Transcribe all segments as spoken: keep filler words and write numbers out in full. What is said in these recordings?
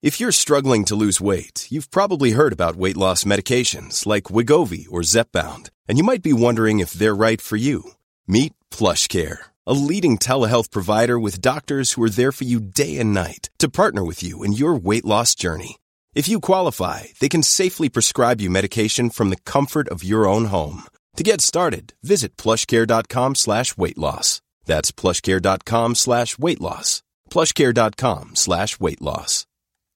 If you're struggling to lose weight, you've probably heard about weight loss medications like Wegovy or Zepbound, and you might be wondering if they're right for you. Meet PlushCare, a leading telehealth provider with doctors who are there for you day and night to partner with you in your weight loss journey. If you qualify, they can safely prescribe you medication from the comfort of your own home. To get started, visit plushcare.com slash weight loss. That's plushcare.com slash weight loss. plushcare.com slash weight loss.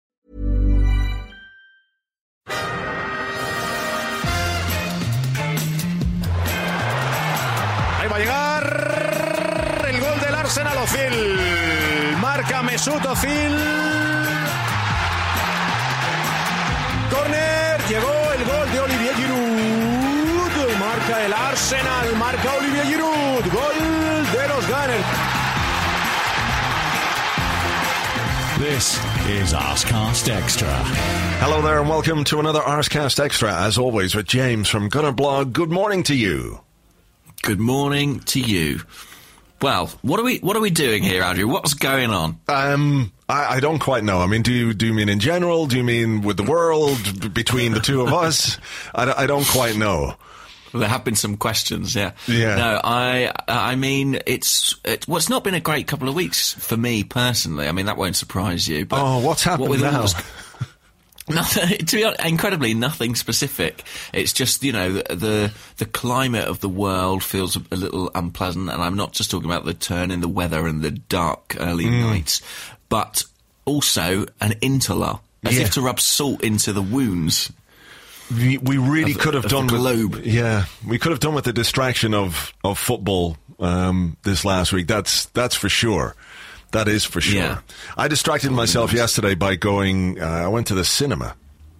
Ahí va a llegar el gol del Arsenal. Ozil. Marca Mesut Ozil. Corner. Llegó el gol de Olivier Giroud. Marca el Arsenal. Marca Olivier Giroud. Gol de los Gunners. This is Arscast Extra. Hello there and welcome to another Arscast Extra, as always, with James from Gunner Blog. Good morning to you. Good morning to you. Well, what are we what are we doing here, Andrew? What's going on? Um, I, I don't quite know. I mean, do you do you mean in general? Do you mean with the world, b- between the two of us? I, I don't quite know. There have been some questions, yeah. Yeah. No, I I mean, it's, it, well, it's not been a great couple of weeks for me personally. I mean, that won't surprise you. But oh, what's happened what now? Was, nothing, to be honest, incredibly, nothing specific. It's just, you know, the the climate of the world feels a, a little unpleasant, and I'm not just talking about the turn in the weather and the dark early mm. nights, but also an interlull, as yeah. if to rub salt into the wounds. We, we really of, could have done the globe. With, yeah, we could have done with the distraction of of football um, this last week. That's that's for sure. That is for sure. Yeah. I distracted myself yesterday by going. Uh, I went to the cinema.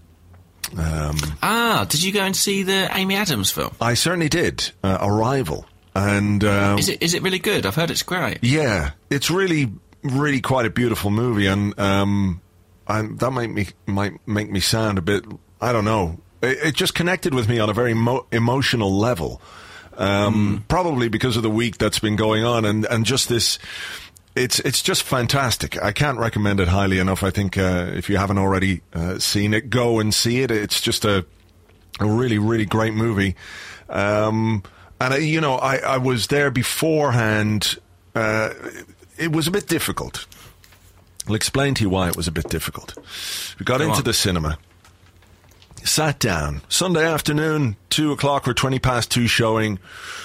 Um, ah, did you go and see the Amy Adams film? I certainly did. Uh, Arrival, and um, is it is it really good? I've heard it's great. Yeah, it's really really quite a beautiful movie, and um, and that might me might make me sound a bit. I don't know. It just connected with me on a very mo- emotional level, um, mm. probably because of the week that's been going on, and, and just this, it's it's just fantastic. I can't recommend it highly enough. I think uh, if you haven't already uh, seen it, go and see it. It's just a, a really, really great movie. Um, and, I, you know, I, I was there beforehand. Uh, it was a bit difficult. I'll explain to you why it was a bit difficult. We got go into on. the cinema. Sat down. Sunday afternoon, two o'clock or twenty past two showing.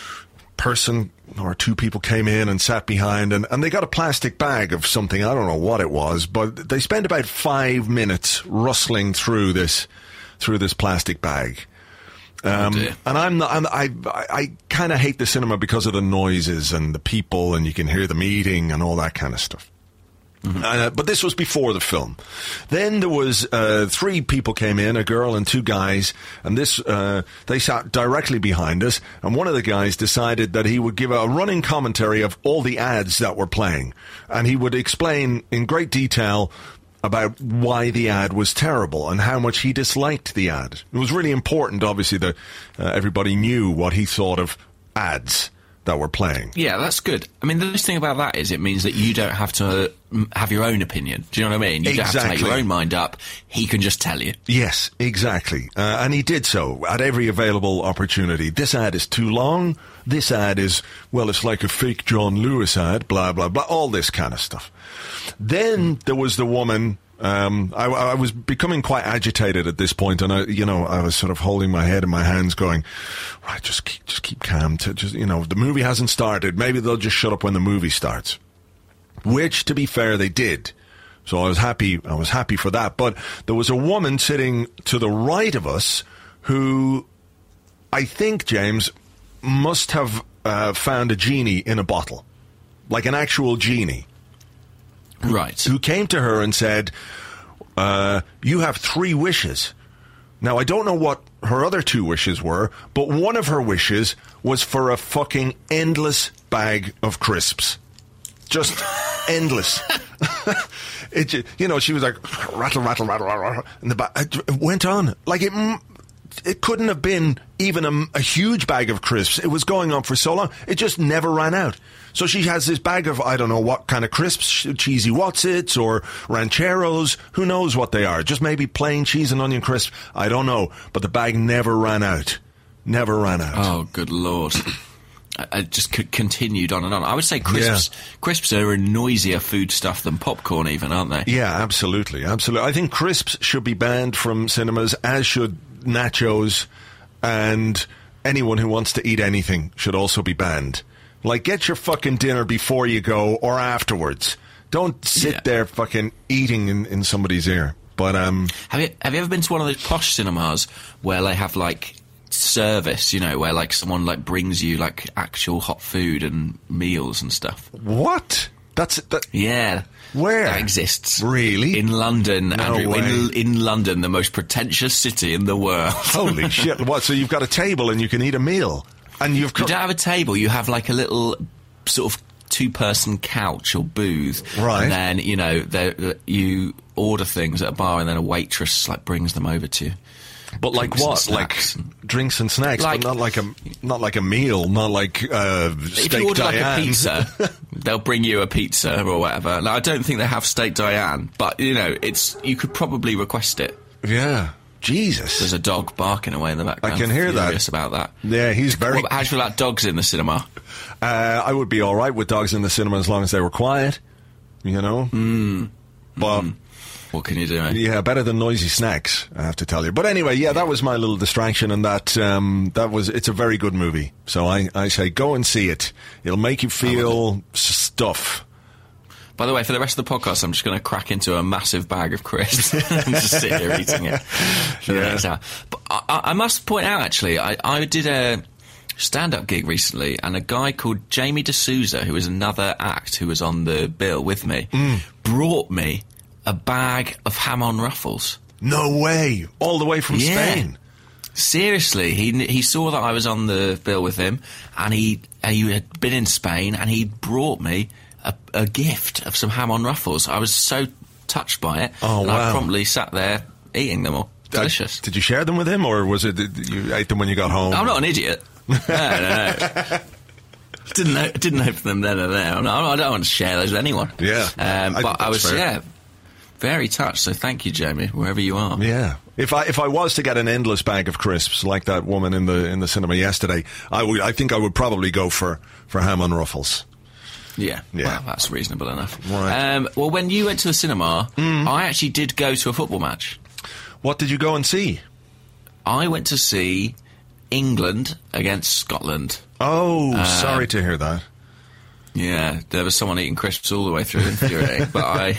Person or two people came in and sat behind, and, and they got a plastic bag of something. I don't know what it was, but they spent about five minutes rustling through this through this plastic bag. Um, oh and I'm not, I'm, I I, I kind of hate the cinema because of the noises and the people, and you can hear them eating and all that kind of stuff. Mm-hmm. Uh, but this was before the film. Then there was uh, three people came in, a girl and two guys, and this uh, they sat directly behind us. And one of the guys decided that he would give a running commentary of all the ads that were playing, and he would explain in great detail about why the ad was terrible and how much he disliked the ad. It was really important, obviously, that uh, everybody knew what he thought of ads that were playing. Yeah, that's good. I mean, the nice thing about that is it means that you don't have to uh, have your own opinion. Do you know what I mean? You exactly. don't have to make your own mind up. He can just tell you. Yes, exactly. Uh, and he did so at every available opportunity. This ad is too long. This ad is, well, it's like a fake John Lewis ad, blah, blah, blah, all this kind of stuff. Then there was the woman. Um, I, I was becoming quite agitated at this point, and I, you know, I was sort of holding my head in my hands, going, "Right, just keep, just keep calm. To just, you know, the movie hasn't started. Maybe they'll just shut up when the movie starts." Which, to be fair, they did. So I was happy. I was happy for that. But there was a woman sitting to the right of us who, I think, James, must have uh, found a genie in a bottle, like an actual genie. Right. Who came to her and said, uh, you have three wishes. Now, I don't know what her other two wishes were, but one of her wishes was for a fucking endless bag of crisps. Just endless. It, you know, she was like, rattle, rattle, rattle, rattle, and the ba- it went on. Like, it, it couldn't have been even a, a huge bag of crisps. It was going on for so long. It just never ran out. So she has this bag of, I don't know what kind of crisps, cheesy Whatsits or rancheros. Who knows what they are? Just maybe plain cheese and onion crisps. I don't know. But the bag never ran out. Never ran out. Oh, good Lord. I just c- continued on and on. I would say crisps yeah. crisps are a noisier foodstuff than popcorn even, aren't they? Yeah, absolutely. Absolutely. I think crisps should be banned from cinemas, as should nachos, and anyone who wants to eat anything should also be banned. Like, get your fucking dinner before you go or afterwards. Don't sit yeah. there fucking eating in, in somebody's ear. But um, have you have you ever been to one of those posh cinemas where they have like service, you know, where like someone like brings you like actual hot food and meals and stuff? What? That's that. Yeah. Where? That exists. Really? In London, no Andrew. Way. In, in London, the most pretentious city in the world. Holy shit. What? So you've got a table and you can eat a meal? And you've You don't have a table, you have like a little sort of two-person couch or booth. Right. And then, you know, there, you order things at a bar and then a waitress like brings them over to you. But like drinks what? Like drinks and snacks, like, but not like a not like a meal, not like uh, steak if you order Diane. like a pizza, they'll bring you a pizza or whatever. Now, I don't think they have steak Diane, but you know, it's you could probably request it. Yeah, Jesus. There's a dog barking away in the background. I can hear Furious that. about that. Yeah, he's very. What, how do you feel about dogs in the cinema? Uh, I would be all right with dogs in the cinema as long as they were quiet. You know. Mm. But. Mm. What can you do, eh? Yeah, better than noisy snacks, I have to tell you. But anyway, yeah, that was my little distraction, and that um, that was it's a very good movie. So I, I say go and see it. It'll make you feel stuff. By the way, for the rest of the podcast, I'm just going to crack into a massive bag of crisps and just sit here eating it for the Yeah. next hour. But I, I must point out, actually, I, I did a stand-up gig recently, and a guy called Jamie D'Souza, who was another act who was on the bill with me, mm. brought me a bag of ham on ruffles. No way! All the way from yeah. Spain. Seriously, he he saw that I was on the bill with him, and he he had been in Spain, and he brought me a, a gift of some ham on ruffles. I was so touched by it. Oh, and wow. I promptly sat there eating them all. Delicious. Uh, did you share them with him, or was it that you ate them when you got home? I'm not an idiot. No, no, no. Didn't know, didn't open them then and there. No, I don't want to share those with anyone. Yeah, um, I but I was fair. yeah. Very touched, so thank you, Jamie, wherever you are. Yeah. If I if I was to get an endless bag of crisps like that woman in the in the cinema yesterday, I would I think I would probably go for, for ham on ruffles. Yeah, yeah, well, that's reasonable enough. Right. Um, well, when you went to the cinema, mm. I actually did go to a football match. What did you go and see? I went to see England against Scotland. Oh, um, sorry to hear that. Yeah, there was someone eating crisps all the way through, infuriating. But I,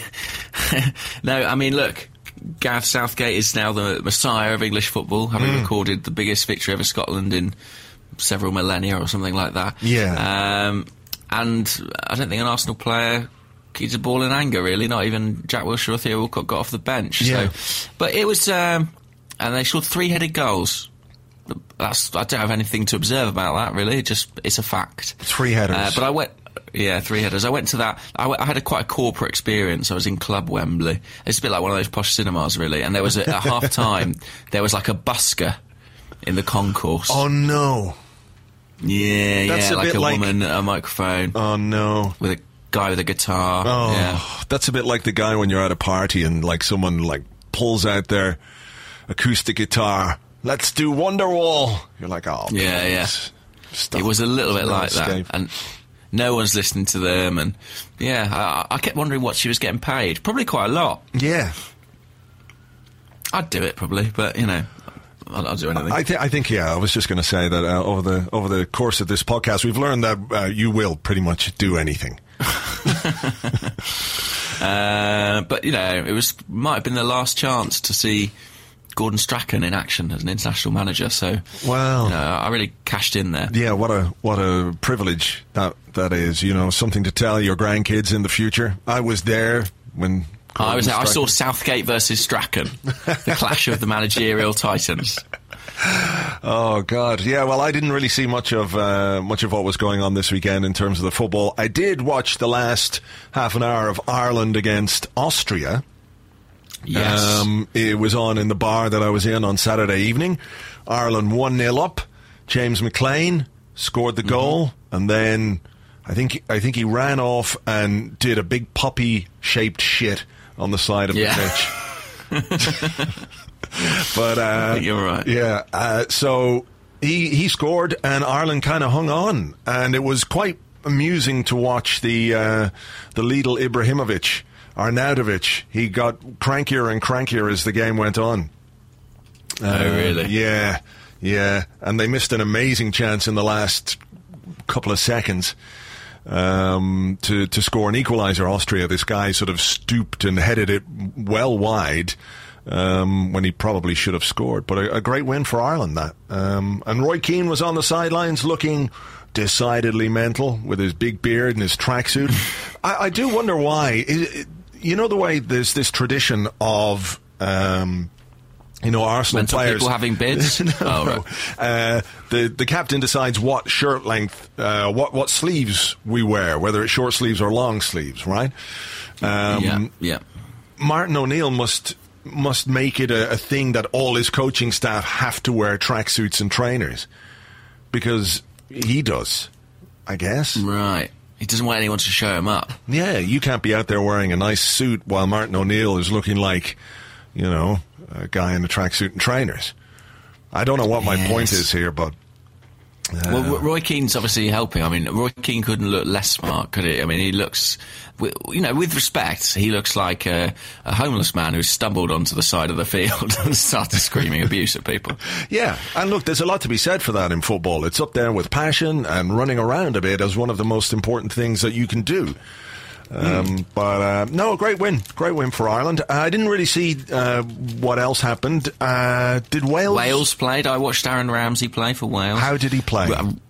no, I mean, look, Gareth Southgate is now the messiah of English football, having mm. recorded the biggest victory ever Scotland in several millennia or something like that. Yeah. Um, and I don't think an Arsenal player keeps a ball in anger, really. Not even Jack Wilshere or Theo Walcott got off the bench. Yeah. So, but it was, um, and they scored three-headed goals. That's, I don't have anything to observe about that, really. It just, it's a fact. Three headers. Uh, but I went. Yeah, three headers. I went to that. I, w- I had a quite a corporate experience. I was in Club Wembley. It's a bit like one of those posh cinemas, really. And there was a, at half time, there was like a busker in the concourse. Oh no! Yeah, That's yeah, a like bit a like- woman, a microphone, Oh no! with a guy with a guitar. Oh, Yeah. that's a bit like the guy when you're at a party and like someone like pulls out their acoustic guitar. Let's do Wonderwall. You're like, oh, Yeah, please. yeah. Stuff. It was a little bit No like escape. that, and no one's listening to them. And yeah, I, I kept wondering what she was getting paid. Probably quite a lot. Yeah. I'd do it probably, but you know, I'll, I'll do anything. I, th- I think, yeah, I was just going to say that uh, over the over the course of this podcast, we've learned that uh, you will pretty much do anything. uh, but, you know, it was might have been the last chance to see Gordon Strachan in action as an international manager, so Wow. you know, I really cashed in there. Yeah, what a what a privilege that that is. You know, something to tell your grandkids in the future. I was there when I was. I Gordon saw Strachan- Southgate versus Strachan, the clash of the managerial titans. Oh God, yeah. Well, I didn't really see much of uh, much of what was going on this weekend in terms of the football. I did watch the last half an hour of Ireland against Austria, Yes. Um, it was on in the bar that I was in on Saturday evening. Ireland one nil up. James McLean scored the mm-hmm. goal, and then I think I think he ran off and did a big puppy-shaped shit on the side of yeah. the pitch. But uh, I think you're right. Yeah. Uh, so he he scored, and Ireland kind of hung on, and it was quite amusing to watch the uh, the Lidl Ibrahimovic, Arnautovic. He got crankier and crankier as the game went on. Oh, uh, really? Yeah, yeah. And they missed an amazing chance in the last couple of seconds um, to, to score an equaliser, Austria. This guy sort of stooped and headed it well wide um, when he probably should have scored. But a, a great win for Ireland, that. Um, and Roy Keane was on the sidelines looking decidedly mental with his big beard and his tracksuit. I, I do wonder why. It, it, you know the way there's this tradition of... Um, You know, Arsenal Mental players people having beards. no, oh, right. uh, the the captain decides what shirt length, uh, what what sleeves we wear, whether it's short sleeves or long sleeves, right? Um, yeah, yeah. Martin O'Neill must must make it a, a thing that all his coaching staff have to wear tracksuits and trainers, because he does, I guess. Right. He doesn't want anyone to show him up. Yeah, you can't be out there wearing a nice suit while Martin O'Neill is looking like, you know, a guy in a tracksuit and trainers. I don't know what my yes. point is here, but... Uh, well, Roy Keane's obviously helping. I mean, Roy Keane couldn't look less smart, could he? I mean, he looks, you know, with respect, he looks like a, a homeless man who stumbled onto the side of the field and started screaming abuse at people. Yeah, and look, there's a lot to be said for that in football. It's up there with passion and running around a bit as one of the most important things that you can do. Um, mm. But uh, no, great win, great win for Ireland. Uh, I didn't really see uh, what else happened. Uh, did Wales? Wales played. I watched Aaron Ramsey play for Wales. How did he play?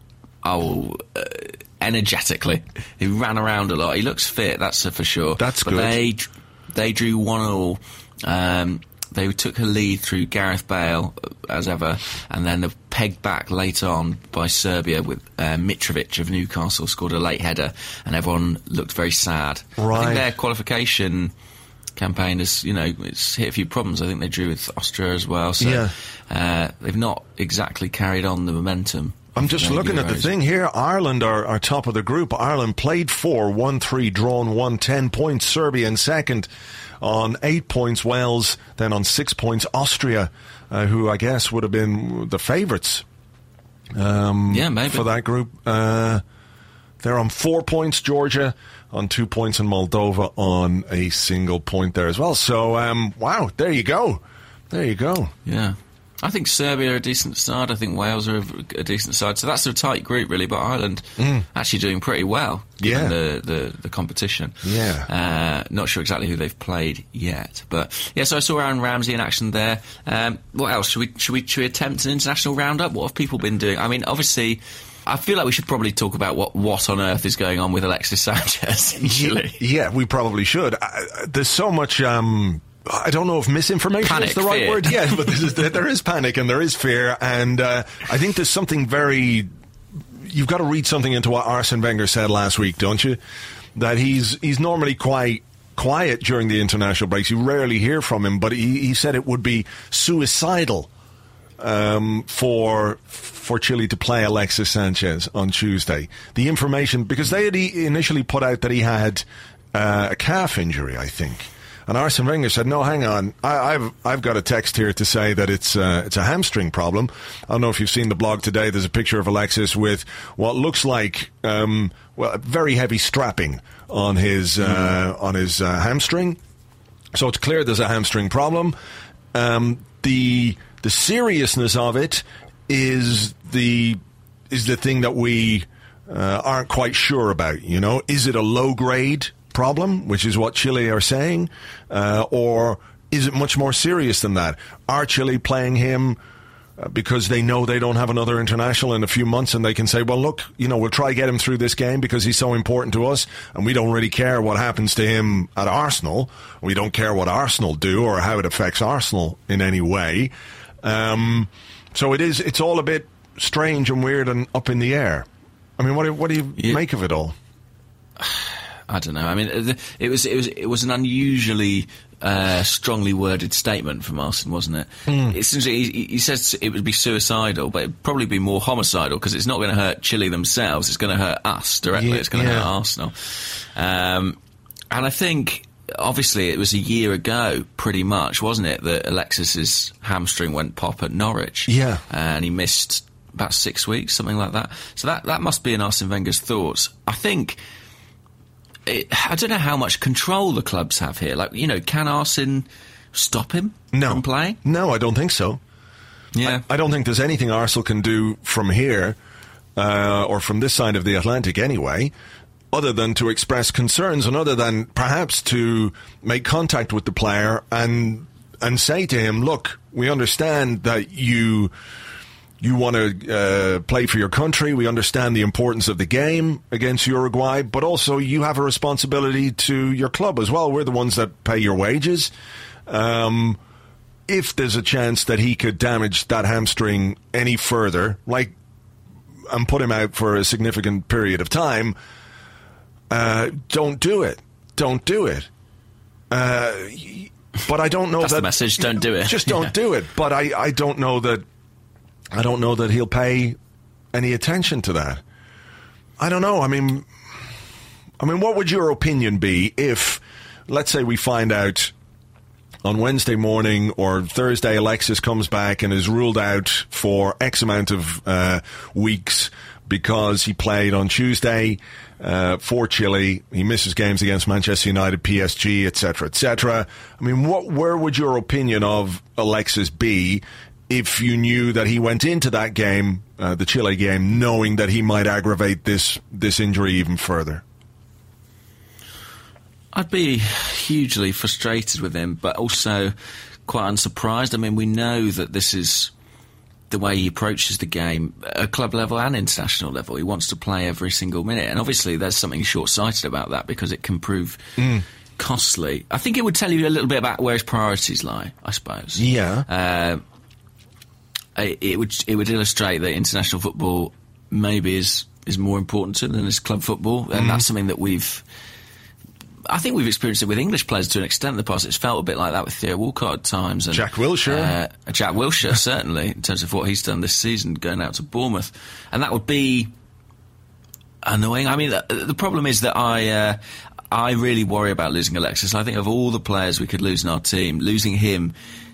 Oh, uh, energetically. He ran around a lot. He looks fit, that's for sure. That's but good. They they drew one all. Um, they took a lead through Gareth Bale, as ever, and then they're pegged back late on by Serbia with uh, Mitrovic of Newcastle scored a late header, and everyone looked very sad. Right. I think their qualification campaign has, you know, it's hit a few problems. I think they drew with Austria as well, so yeah. uh, they've not exactly carried on the momentum. I'm just looking at the thing here. Ireland are, are top of the group. Ireland played four, won three, drawn one, ten points. Serbia in second on eight points. Wales then on six points. Austria, uh, who I guess would have been the favourites um, yeah, maybe. for that group. Uh, they're on four points. Georgia on two points, and Moldova on a single point there as well. So, um, wow, there you go. There you go. Yeah. I think Serbia are a decent side. I think Wales are a, a decent side. So that's a tight group, really. But Ireland mm. actually doing pretty well, given yeah. the, the, the competition. Yeah. Uh, not sure exactly who they've played yet, but yeah. So I saw Aaron Ramsey in action there. Um, what else should we should we should we attempt an international roundup? What have people been doing? I mean, obviously, I feel like we should probably talk about what what on earth is going on with Alexis Sanchez. Usually, yeah, we probably should. I, there's so much. Um, I don't know if misinformation panic, is the right fear. word. Yeah, but this is, there is panic and there is fear, and uh, I think there's something very. You've got to read something into what Arsene Wenger said last week, don't you? That he's he's normally quite quiet during the international breaks. You rarely hear from him, but he, he said it would be suicidal um, for for Chile to play Alexis Sanchez on Tuesday. The information, because they had initially put out that he had uh, a calf injury, I think. And Arsene Wenger said, "No, hang on. I, I've I've got a text here to say that it's uh, it's a hamstring problem." I don't know if you've seen the blog today. There's a picture of Alexis with what looks like um, well, very heavy strapping on his uh, mm. on his uh, hamstring. So it's clear there's a hamstring problem. Um, the the seriousness of it is the is the thing that we uh, aren't quite sure about. You know, is it a low grade problem, which is what Chile are saying, uh, or is it much more serious than that? Are Chile playing him uh, because they know they don't have another international in a few months, and they can say, well, look, you know, we'll try to get him through this game because he's so important to us, and we don't really care what happens to him at Arsenal. We don't care what Arsenal do or how it affects Arsenal in any way. Um, so it is, it's all a bit strange and weird and up in the air. I mean, what do, what do you yeah. make of it all? I don't know. I mean, it was it was it was an unusually uh, strongly worded statement from Arsene, wasn't it? Mm. It seems he, he says it would be suicidal, but it'd probably be more homicidal because it's not going to hurt Chile themselves. It's going to hurt us directly. Yeah, it's going to yeah. hurt Arsenal. Um, and I think, obviously, it was a year ago, pretty much, wasn't it, that Alexis's hamstring went pop at Norwich? Yeah. And he missed about six weeks, something like that. So that, that must be in Arsene Wenger's thoughts. I think... It, I don't know how much control the clubs have here. Like, you know, can Arsene stop him no. from playing? No, I don't think so. Yeah. I, I don't think there's anything Arsenal can do from here, uh, or from this side of the Atlantic anyway, other than to express concerns and other than perhaps to make contact with the player and and say to him, look, we understand that you... You want to uh, play for your country. We understand the importance of the game against Uruguay, but also you have a responsibility to your club as well. We're the ones that pay your wages. Um, if there's a chance that he could damage that hamstring any further, like, and put him out for a significant period of time, uh, don't do it. Don't do it. Uh, but I don't know That's that... the message, don't do it. Just don't yeah. do it. But I, I don't know that... I don't know that he'll pay any attention to that. I don't know. I mean, I mean, what would your opinion be if, let's say, we find out on Wednesday morning or Thursday, Alexis comes back and is ruled out for X amount of uh, weeks because he played on Tuesday uh, for Chile. He misses games against Manchester United, P S G, et cetera, et cetera. I mean, what? Where would your opinion of Alexis be if you knew that he went into that game, uh, the Chile game, knowing that he might aggravate this this injury even further? I'd be hugely frustrated with him, but also quite unsurprised. I mean, we know that this is the way he approaches the game at club level and international level. He wants to play every single minute, and obviously there's something short-sighted about that because it can prove mm. costly. I think it would tell you a little bit about where his priorities lie, I suppose. Yeah. Uh, It would it would illustrate that international football maybe is is more important to him than his club football, and mm. that's something that we've. I think we've experienced it with English players to an extent in the past. It's felt a bit like that with Theo Walcott at times, and Jack Wilshere, uh, Jack Wilshere certainly in terms of what he's done this season, going out to Bournemouth, and that would be annoying. I mean, the, the problem is that I. Uh, I really worry about losing Alexis. I think of all the players we could lose in our team, losing him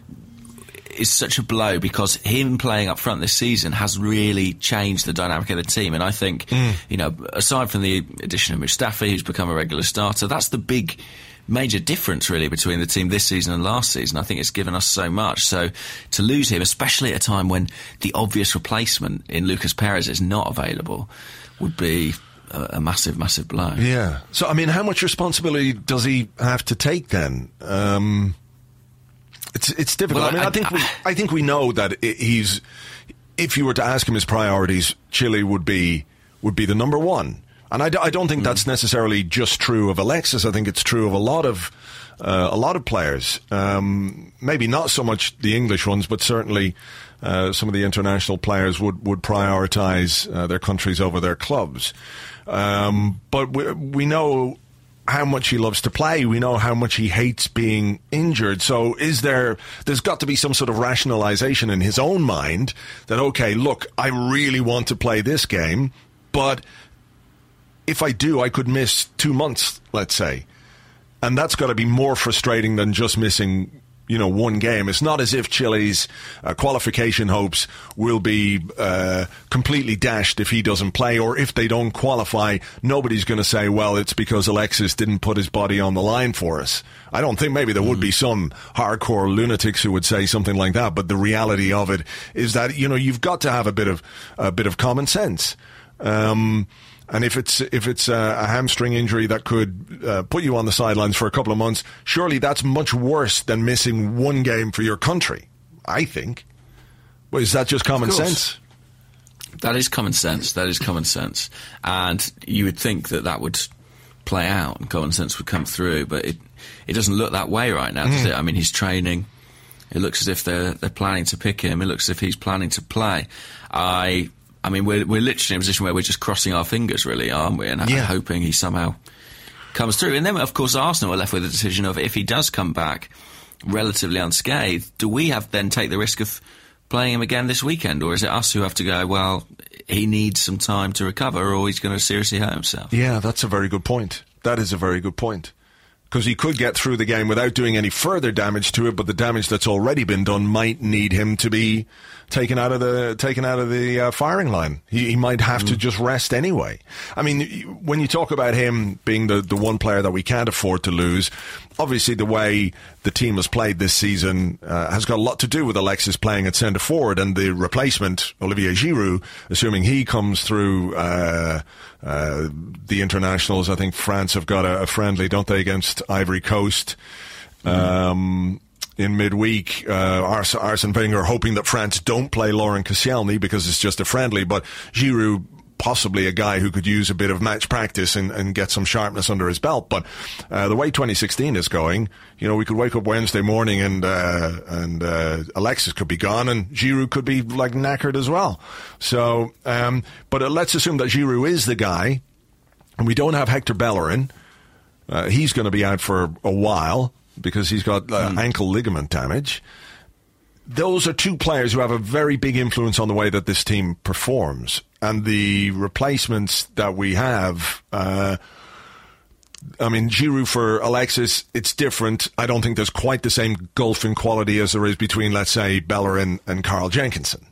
is such a blow because him playing up front this season has really changed the dynamic of the team. And I think, mm. you know, aside from the addition of Mustafi, who's become a regular starter, that's the big major difference really between the team this season and last season. I think it's given us so much. So to lose him, especially at a time when the obvious replacement in Lucas Perez is not available, would be a, a massive, massive blow. Yeah. So, I mean, how much responsibility does he have to take then? Um... It's it's difficult. Well, I mean, I, I think we I think we know that he's. If you were to ask him his priorities, Chile would be would be the number one, and I, d- I don't think mm. that's necessarily just true of Alexis. I think it's true of a lot of uh, a lot of players. Um, maybe not so much the English ones, but certainly uh, some of the international players would would prioritise uh, their countries over their clubs. Um, but we, we know how much he loves to play. We know how much he hates being injured. So is there, there's got to be some sort of rationalization in his own mind that, okay, look, I really want to play this game, but if I do, I could miss two months, let's say. And that's got to be more frustrating than just missing, you know, one game. It's not as if Chile's uh, qualification hopes will be uh, completely dashed if he doesn't play, or if they don't qualify, nobody's going to say, well, it's because Alexis didn't put his body on the line for us. I don't think maybe there would be some hardcore lunatics who would say something like that, but the reality of it is that, you know, you've got to have a bit of a bit of common sense. Um, And if it's if it's a, a hamstring injury that could uh, put you on the sidelines for a couple of months, surely that's much worse than missing one game for your country, I think. Well, is that just common sense? That is common sense. That is common sense. And you would think that that would play out and common sense would come through, but it it doesn't look that way right now, does mm. it? I mean, he's training. It looks as if they're they're planning to pick him. It looks as if he's planning to play. I... I mean, we're we're literally in a position where we're just crossing our fingers, really, aren't we? And yeah. hoping he somehow comes through. And then, of course, Arsenal are left with the decision of, if he does come back relatively unscathed, do we have then take the risk of playing him again this weekend, or is it us who have to go, well, he needs some time to recover or he's going to seriously hurt himself? Yeah, that's a very good point. That is a very good point. Because he could get through the game without doing any further damage to it, but the damage that's already been done might need him to be taken out of the taken out of the uh, firing line. He, he might have mm. to just rest anyway. I mean, when you talk about him being the, the one player that we can't afford to lose, obviously the way the team has played this season uh, has got a lot to do with Alexis playing at centre forward, and the replacement, Olivier Giroud, assuming he comes through uh, uh, the internationals. I think France have got a, a friendly, don't they, against Ivory Coast um, in midweek. Uh, Ars- Arsene Wenger hoping that France don't play Laurent Koscielny because it's just a friendly, but Giroud, possibly a guy who could use a bit of match practice and, and get some sharpness under his belt. But uh, the way twenty sixteen is going, you know, we could wake up Wednesday morning and uh, and uh, Alexis could be gone and Giroud could be like knackered as well. So, um, but uh, let's assume that Giroud is the guy, and we don't have Hector Bellerin. Uh, he's going to be out for a while because he's got uh, mm. ankle ligament damage. Those are two players who have a very big influence on the way that this team performs. And the replacements that we have, uh, I mean, Giroud for Alexis, it's different. I don't think there's quite the same gulf in quality as there is between, let's say, Bellerin and Carl Jenkinson.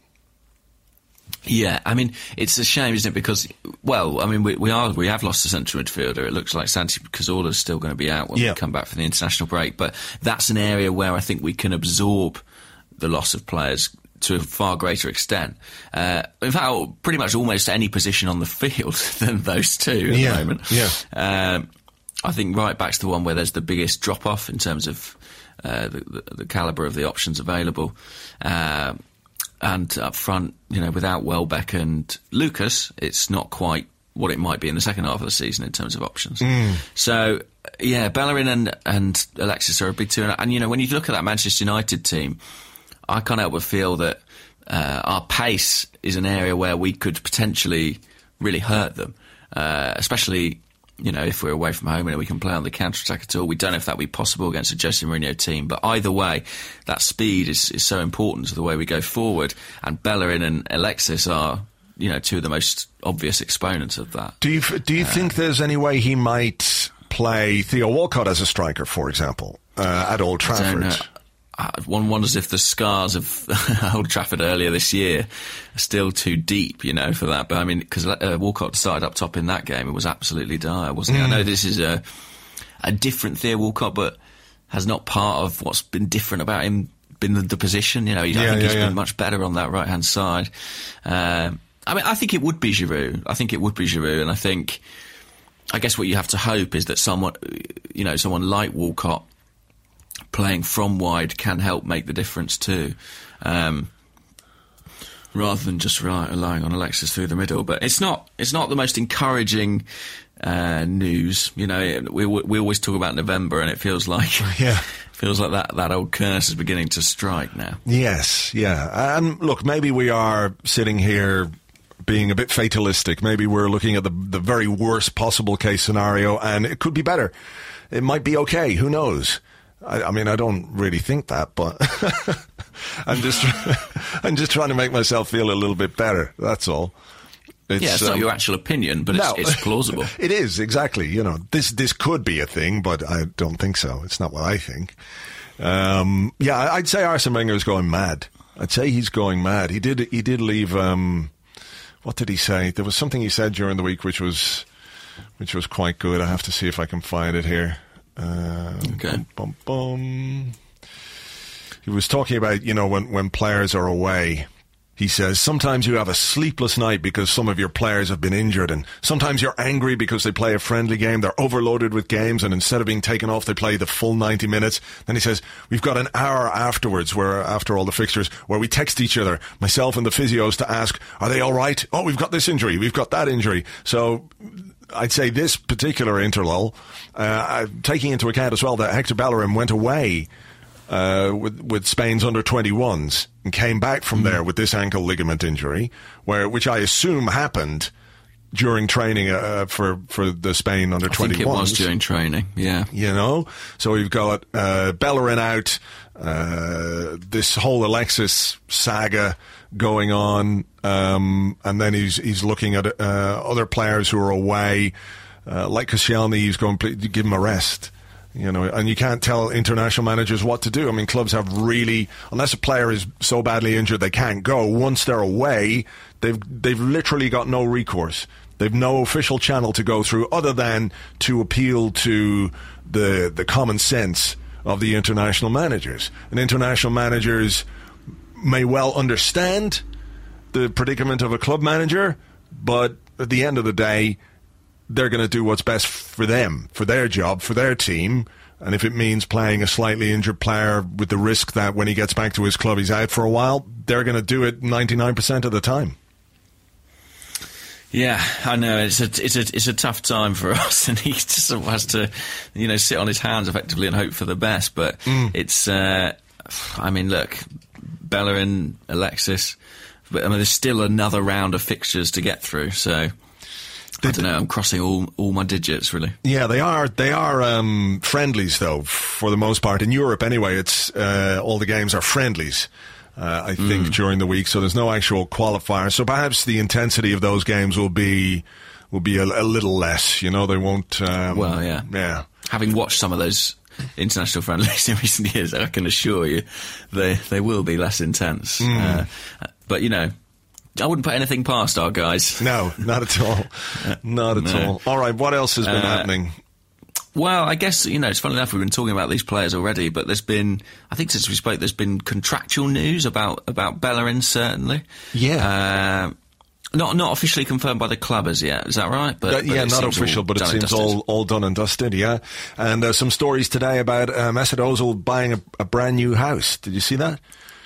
Yeah, I mean, it's a shame, isn't it? Because, well, I mean, we, we are we have lost a central midfielder. It looks like Santi Cazorla's still going to be out when yeah. we come back from the international break. But that's an area where I think we can absorb the loss of players to a far greater extent. Uh, in fact, pretty much almost any position on the field than those two at yeah, the moment. Yeah. Um, I think right back's the one where there's the biggest drop-off in terms of uh, the, the, the calibre of the options available. Uh, and up front, you know, without Welbeck and Lucas, it's not quite what it might be in the second half of the season in terms of options. Mm. So, yeah, Bellerin and, and Alexis are a big two. And, and, you know, when you look at that Manchester United team, I can't help but feel that uh, our pace is an area where we could potentially really hurt them, uh, especially, you know, if we're away from home and we can play on the counter-attack at all. We don't know if that will be possible against a Jose Mourinho team, but either way, that speed is, is so important to the way we go forward, and Bellerin and Alexis are, you know, two of the most obvious exponents of that. Do you do you uh, think there's any way he might play Theo Walcott as a striker, for example, uh, at Old Trafford? One wonders if the scars of Old Trafford earlier this year are still too deep, you know, for that. But I mean, because uh, Walcott started up top in that game, it was absolutely dire, wasn't it? Mm. I know this is a a different Theo Walcott, but has not part of what's been different about him been the, the position. You know, yeah, I think yeah, he's yeah. been much better on that right hand side. Um, I mean, I think it would be Giroud. I think it would be Giroud, and I think, I guess what you have to hope is that someone, you know, someone like Walcott playing from wide can help make the difference too, um, rather than just relying on Alexis through the middle. But it's not it's not the most encouraging uh, news. You know, we we always talk about November, and it feels like yeah. feels like that, that old curse is beginning to strike now. Yes, yeah. And look, maybe we are sitting here being a bit fatalistic. Maybe we're looking at the the very worst possible case scenario, and it could be better. It might be okay. Who knows? I, I mean, I don't really think that, but I'm just I'm just trying to make myself feel a little bit better. That's all. It's, yeah, it's um, not your actual opinion, but no, it's, it's plausible. It is, exactly. You know, this this could be a thing, but I don't think so. It's not what I think. Um, yeah, I'd say Arsene Wenger is going mad. I'd say he's going mad. He did he did leave. Um, what did he say? There was something he said during the week which was which was quite good. I have to see if I can find it here. Um, okay. Bum, bum, bum. He was talking about, you know, when, when players are away, he says, sometimes you have a sleepless night because some of your players have been injured, and sometimes you're angry because they play a friendly game, they're overloaded with games, and instead of being taken off, they play the full ninety minutes. Then he says, we've got an hour afterwards, where after all the fixtures, where we text each other, myself and the physios, to ask, are they all right? Oh, we've got this injury, we've got that injury. So I'd say this particular interlull, uh, taking into account as well that Hector Bellerin went away uh, with, with Spain's under twenty-ones and came back from mm. there with this ankle ligament injury, where which I assume happened during training uh, for for the Spain under twenty-ones. I think it was during training. Yeah, you know. So we've got uh, Bellerin out. Uh, this whole Alexis saga going on, um, and then he's he's looking at uh, other players who are away, uh, like Koscielny. He's going to give him a rest. You know, and you can't tell international managers what to do. I mean, clubs have really, unless a player is so badly injured they can't go, once they're away, they've they've literally got no recourse. They've no official channel to go through other than to appeal to the the common sense of the international managers. And international managers may well understand the predicament of a club manager, but at the end of the day, they're going to do what's best for them, for their job, for their team. And if it means playing a slightly injured player with the risk that when he gets back to his club he's out for a while, they're going to do it ninety-nine percent of the time. Yeah, I know it's a it's a it's a tough time for us, and he just has to, you know, sit on his hands effectively and hope for the best. But mm. it's, uh, I mean, look, Bellerin, Alexis, but I mean, there's still another round of fixtures to get through, so. I don't know, I'm crossing all, all my digits, really. Yeah, they are they are um, friendlies, though, for the most part. In Europe, anyway, it's uh, all the games are friendlies, uh, I think, mm. during the week, so there's no actual qualifier. So perhaps the intensity of those games will be will be a, a little less, you know, they won't... Um, well, yeah. yeah. Having watched some of those international friendlies in recent years, I can assure you they, they will be less intense. Mm. Uh, but, you know... I wouldn't put anything past our guys. No, not at all. Not at no. all. All right, what else has been uh, happening? Well, I guess, you know, it's funny enough, we've been talking about these players already, but there's been, I think since we spoke, there's been contractual news about, about Bellerin, certainly. Yeah. Uh, not not officially confirmed by the club as yet, is that right? But, uh, yeah, but not official, but it seems all, all done and dusted, yeah. And uh, some stories today about uh, Mesut Ozil buying a, a brand new house. Did you see that?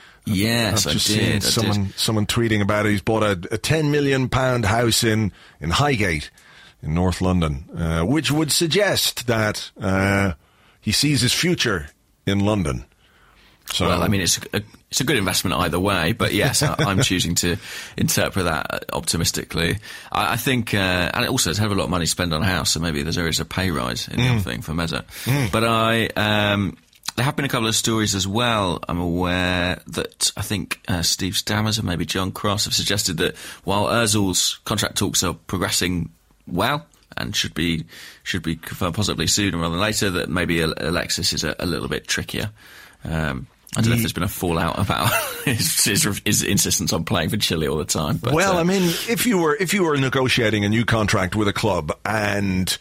Yes, I've just I did. seen I someone did. someone tweeting about it. He's bought a, a ten million pound house in, in Highgate in North London, uh, which would suggest that uh, he sees his future in London. So, well, I mean, it's a, it's a good investment either way, but yes, I, I'm choosing to interpret that optimistically. I, I think, uh, and it also has a hell of a lot of money spent on a house, so maybe there's always a pay rise in mm. the thing for Mesut. Mm. But I... Um, There have been a couple of stories as well. I'm aware that I think uh, Steve Stammers and maybe John Cross have suggested that while Ozil's contract talks are progressing well and should be should be confirmed possibly sooner rather than later, that maybe Alexis is a, a little bit trickier. Um, I don't know if there's been a fallout about his, his, his insistence on playing for Chile all the time. But, well, uh, I mean, if you were if you were negotiating a new contract with a club and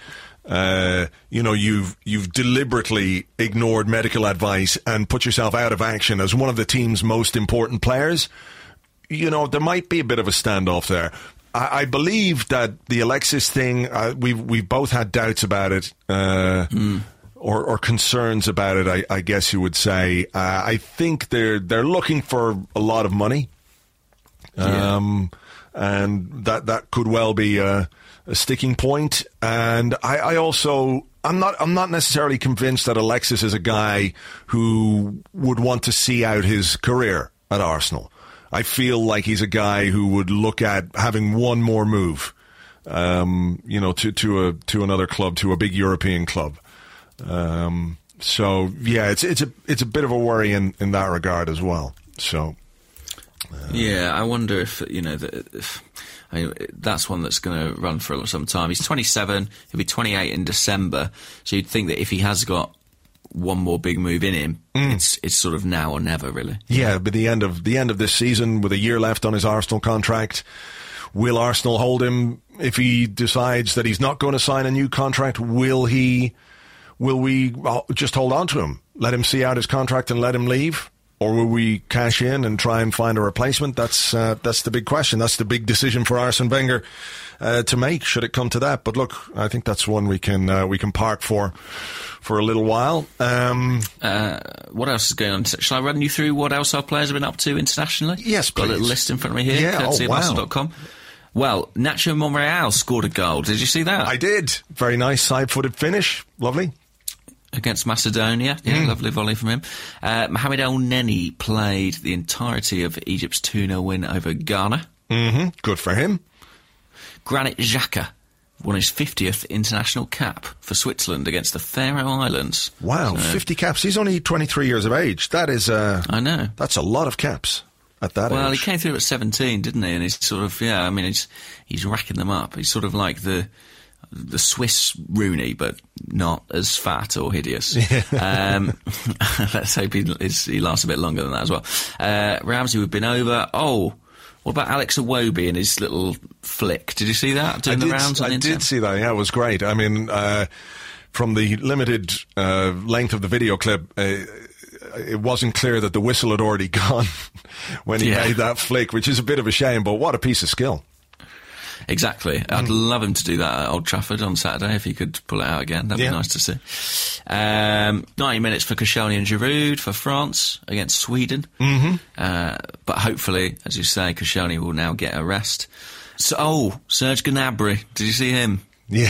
Uh, you know, you've you've deliberately ignored medical advice and put yourself out of action as one of the team's most important players, you know, there might be a bit of a standoff there. I, I believe that the Alexis thing, uh, we've we've both had doubts about it, uh, mm. or, or concerns about it. I, I guess you would say. Uh, I think they're they're looking for a lot of money, yeah. um, and that that could well be Uh, a sticking point. And I, I also I'm not I'm not necessarily convinced that Alexis is a guy who would want to see out his career at Arsenal. I feel like he's a guy who would look at having one more move, um, you know, to to a to another club, to a big European club. Um, so yeah, it's it's a it's a bit of a worry in, in that regard as well. So uh, yeah, I wonder if you know that. If, I mean, that's one that's going to run for some time. He's twenty-seven. He'll be twenty-eight in December. So you'd think that if he has got one more big move in him, mm. it's it's sort of now or never, really. Yeah, but the end of the end of this season, with a year left on his Arsenal contract, will Arsenal hold him if he decides that he's not going to sign a new contract? Will he? Will we just hold on to him, let him see out his contract, and let him leave? Or will we cash in and try and find a replacement? That's uh, that's the big question. That's the big decision for Arsene Wenger uh, to make, should it come to that. But look, I think that's one we can uh, we can park for for a little while. Um, uh, what else is going on? Shall I run you through what else our players have been up to internationally? Yes, please. Got a little list in front of me here. Yeah, courtesy oh, wow. of Arsenal dot com. Well, Nacho Monreal scored a goal. Did you see that? I did. Very nice side-footed finish. Lovely. Against Macedonia. Yeah, mm. lovely volley from him. Uh, Mohamed El Neni played the entirety of Egypt's two nil win over Ghana. Mm-hmm. Good for him. Granit Xhaka won his fiftieth international cap for Switzerland against the Faroe Islands. Wow, so, fifty caps. He's only twenty-three years of age. That is, uh, I know. That's a lot of caps at that well, age. Well, he came through at seventeen, didn't he? And he's sort of, yeah, I mean, he's he's racking them up. He's sort of like the the Swiss Rooney, but not as fat or hideous. Yeah. Um, let's hope he, he lasts a bit longer than that as well. Uh, Ramsey, we've been over. Oh, what about Alex Iwobi and his little flick? Did you see that? Doing I the did, rounds on I Instagram? did see that, yeah, it was great. I mean, uh, from the limited uh, length of the video clip, uh, it wasn't clear that the whistle had already gone when he yeah. made that flick, which is a bit of a shame, but what a piece of skill. Exactly. Mm. I'd love him to do that at Old Trafford on Saturday if he could pull it out again. That'd yeah. be nice to see. Um, ninety minutes for Koscielny and Giroud for France against Sweden. Mm-hmm. Uh, but hopefully, as you say, Koscielny will now get a rest. So, oh, Serge Gnabry. Did you see him? Yeah.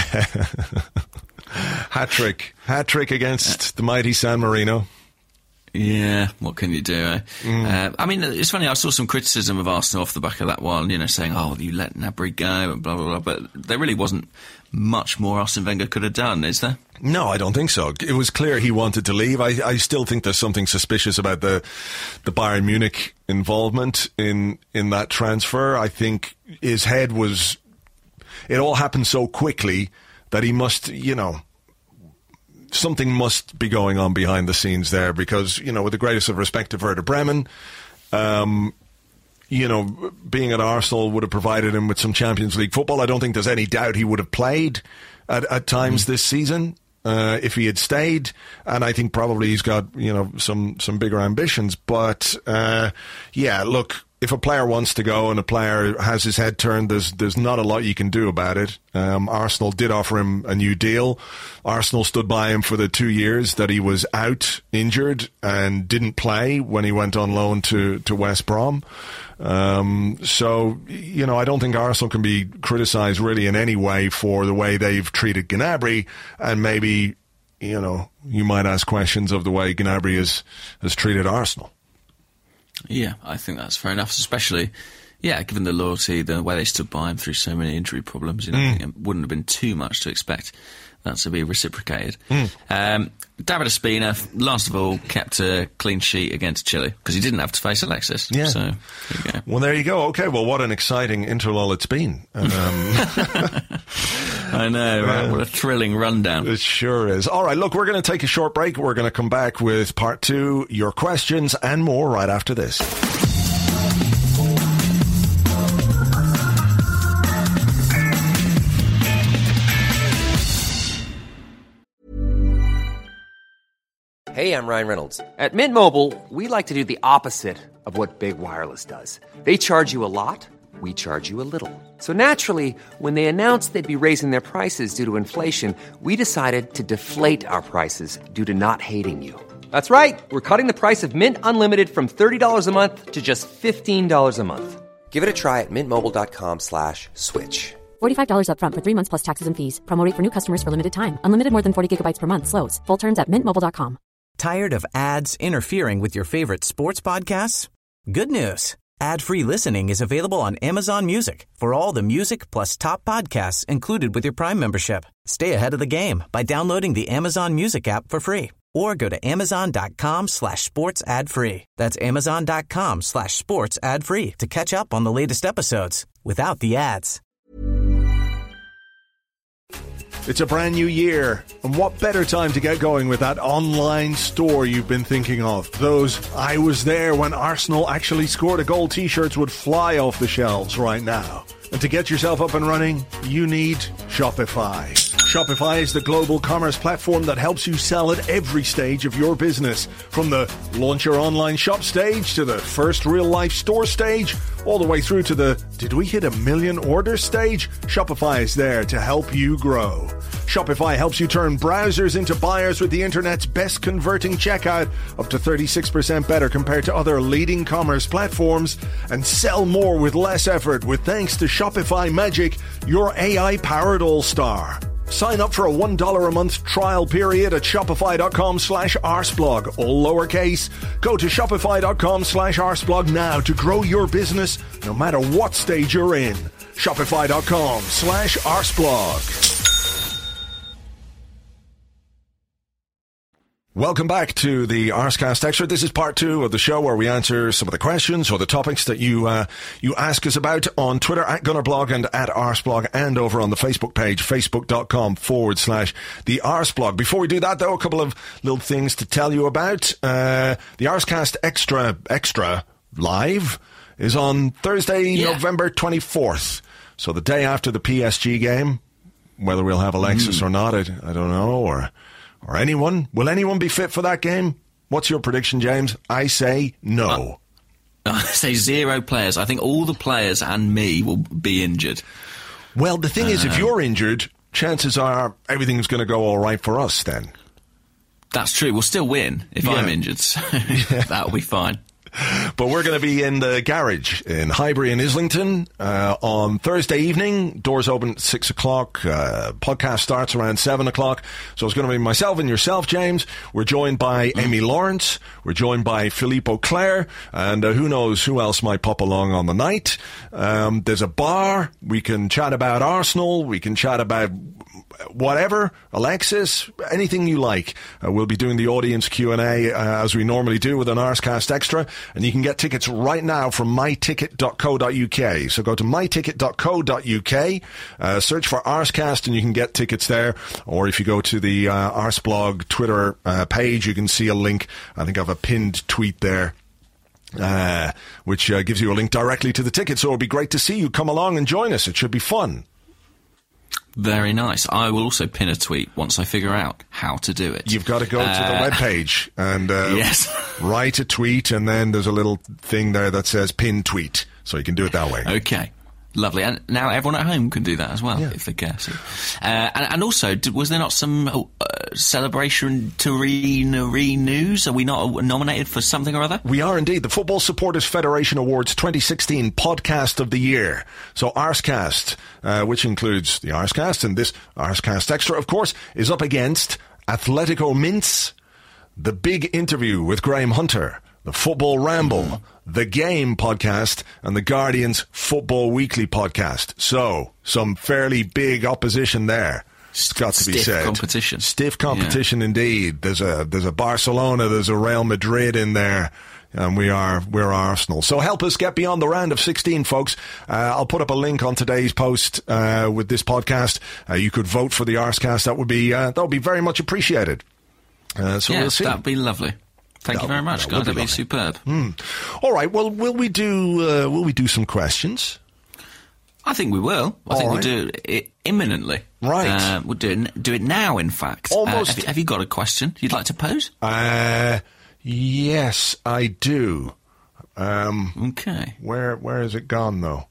Hat-trick. Hat-trick against uh, the mighty San Marino. Yeah, what can you do, eh? Mm. Uh, I mean, it's funny, I saw some criticism of Arsenal off the back of that one, you know, saying, oh, you let Gnabry go, and blah, blah, blah, but there really wasn't much more Arsene Wenger could have done, is there? No, I don't think so. It was clear he wanted to leave. I, I still think there's something suspicious about the the Bayern Munich involvement in, in that transfer. I think his head was... It all happened so quickly that he must, you know... Something must be going on behind the scenes there because, you know, with the greatest of respect to Werder Bremen, um, you know, being at Arsenal would have provided him with some Champions League football. I don't think there's any doubt he would have played at, at times mm-hmm. this season uh, if he had stayed. And I think probably he's got, you know, some, some bigger ambitions. But, uh, yeah, look... If a player wants to go and a player has his head turned, there's there's not a lot you can do about it. Um, Arsenal did offer him a new deal. Arsenal stood by him for the two years that he was out injured and didn't play when he went on loan to, to West Brom. Um, so, you know, I don't think Arsenal can be criticised really in any way for the way they've treated Gnabry, and maybe, you know, you might ask questions of the way Gnabry has, has treated Arsenal. Yeah, I think that's fair enough, especially, yeah, given the loyalty, the way they stood by him through so many injury problems, you know, mm. I think it wouldn't have been too much to expect that to be reciprocated. Mm. Um, David Ospina, last of all, kept a clean sheet against Chile, because he didn't have to face Alexis. Yeah. So, there you go. Well, there you go. Okay, well, what an exciting interlull it's been. Um, I know, right? What a thrilling rundown. It sure is. All right, look, we're going to take a short break. We're going to come back with part two, your questions, and more right after this. Hey, I'm Ryan Reynolds. At Mint Mobile, we like to do the opposite of what Big Wireless does. They charge you a lot, we charge you a little. So naturally, when they announced they'd be raising their prices due to inflation, we decided to deflate our prices due to not hating you. That's right. We're cutting the price of Mint Unlimited from thirty dollars a month to just fifteen dollars a month. Give it a try at mintmobile.com slash switch. forty-five dollars up front for three months plus taxes and fees. Promo rate for new customers for limited time. Unlimited more than forty gigabytes per month slows. Full terms at mint mobile dot com. Tired of ads interfering with your favorite sports podcasts? Good news. Ad-free listening is available on Amazon Music for all the music plus top podcasts included with your Prime membership. Stay ahead of the game by downloading the Amazon Music app for free or go to amazon.com slash sports ad free. That's amazon.com slash sports ad free to catch up on the latest episodes without the ads. It's a brand new year, and what better time to get going with that online store you've been thinking of? Those I was there when Arsenal actually scored a goal t-shirts would fly off the shelves right now. And to get yourself up and running, you need Shopify. Shopify is the global commerce platform that helps you sell at every stage of your business. From the launch your online shop stage to the first real-life store stage, all the way through to the did we hit a million orders stage? Shopify is there to help you grow. Shopify helps you turn browsers into buyers with the internet's best converting checkout, up to thirty-six percent better compared to other leading commerce platforms, and sell more with less effort with thanks to Shopify Magic, your A I-powered all-star. Sign up for a one dollar a month trial period at shopify.com slash arseblog, all lowercase. Go to shopify.com slash arseblog now to grow your business no matter what stage you're in. Shopify.com slash Arsblog. Welcome back to the Arscast Extra. This is part two of the show where we answer some of the questions or the topics that you uh, you ask us about on Twitter at Gunnerblog and at Arsblog, and over on the Facebook page, facebook.com forward slash the Arsblog. Before we do that, though, a couple of little things to tell you about. Uh, the Arscast Extra Extra Live is on Thursday, yeah. November twenty-fourth. So the day after the P S G game, whether we'll have Alexis mm. or not, I, I don't know, or... Or anyone? Will anyone be fit for that game? What's your prediction, James? I say no. Uh, I say zero players. I think all the players and me will be injured. Well, the thing uh, is, if you're injured, chances are everything's going to go all right for us then. That's true. We'll still win if yeah. I'm injured, so yeah. that'll be fine. But we're going to be in the garage in Highbury in Islington uh, on Thursday evening. Doors open at six o'clock. Uh, podcast starts around seven o'clock. So it's going to be myself and yourself, James. We're joined by mm. Amy Lawrence. We're joined by Philippe Auclair. And uh, who knows who else might pop along on the night. Um, there's a bar. We can chat about Arsenal. We can chat about whatever, Alexis, anything you like. Uh, we'll be doing the audience Q and A uh, as we normally do with an Arscast Extra, and you can get tickets right now from my ticket dot co dot uk. So go to my ticket dot co dot uk, uh, search for Arscast, and you can get tickets there. Or if you go to the uh, Arsblog Twitter uh, page, you can see a link. I think I have a pinned tweet there. Uh, which uh, gives you a link directly to the ticket. So it'll be great to see you. Come along and join us. It should be fun. Very nice. I will also pin a tweet once I figure out how to do it. You've got to go uh, to the webpage and uh, yes. write a tweet, and then there's a little thing there that says pin tweet, so you can do it that way. Okay. Lovely. And now everyone at home can do that as well, yeah. if they care. So. Uh, and, and also, was there not some uh, celebration Torino news? Are we not nominated for something or other? We are indeed. The Football Supporters Federation Awards twenty sixteen Podcast of the Year. So Arscast, uh, which includes the Arscast and this Arscast Extra, of course, is up against Atletico Mince, The Big Interview with Graham Hunter, The Football Ramble, mm. The Game podcast, and The Guardian's Football Weekly podcast. So, some fairly big opposition there. It's got to be said. Stiff competition. Stiff competition yeah. indeed. There's a there's a Barcelona, there's a Real Madrid in there, and we are we're Arsenal. So help us get beyond the round of sixteen, folks. Uh, I'll put up a link on today's post uh, with this podcast. Uh, you could vote for the Arscast. That would be uh, that would be very much appreciated. Uh, so yeah, we'll see. That'd be lovely. Thank that, you very much, guys. That'd be, be superb. Mm. All right. Well, will we do? Uh, will we do some questions? I think we will. I All think right. we'll do it imminently. Right. Uh, we'll do it, do it now. In fact, almost. Uh, have, have you got a question you'd like to pose? Uh, yes, I do. Um, okay. Where Where has it gone though?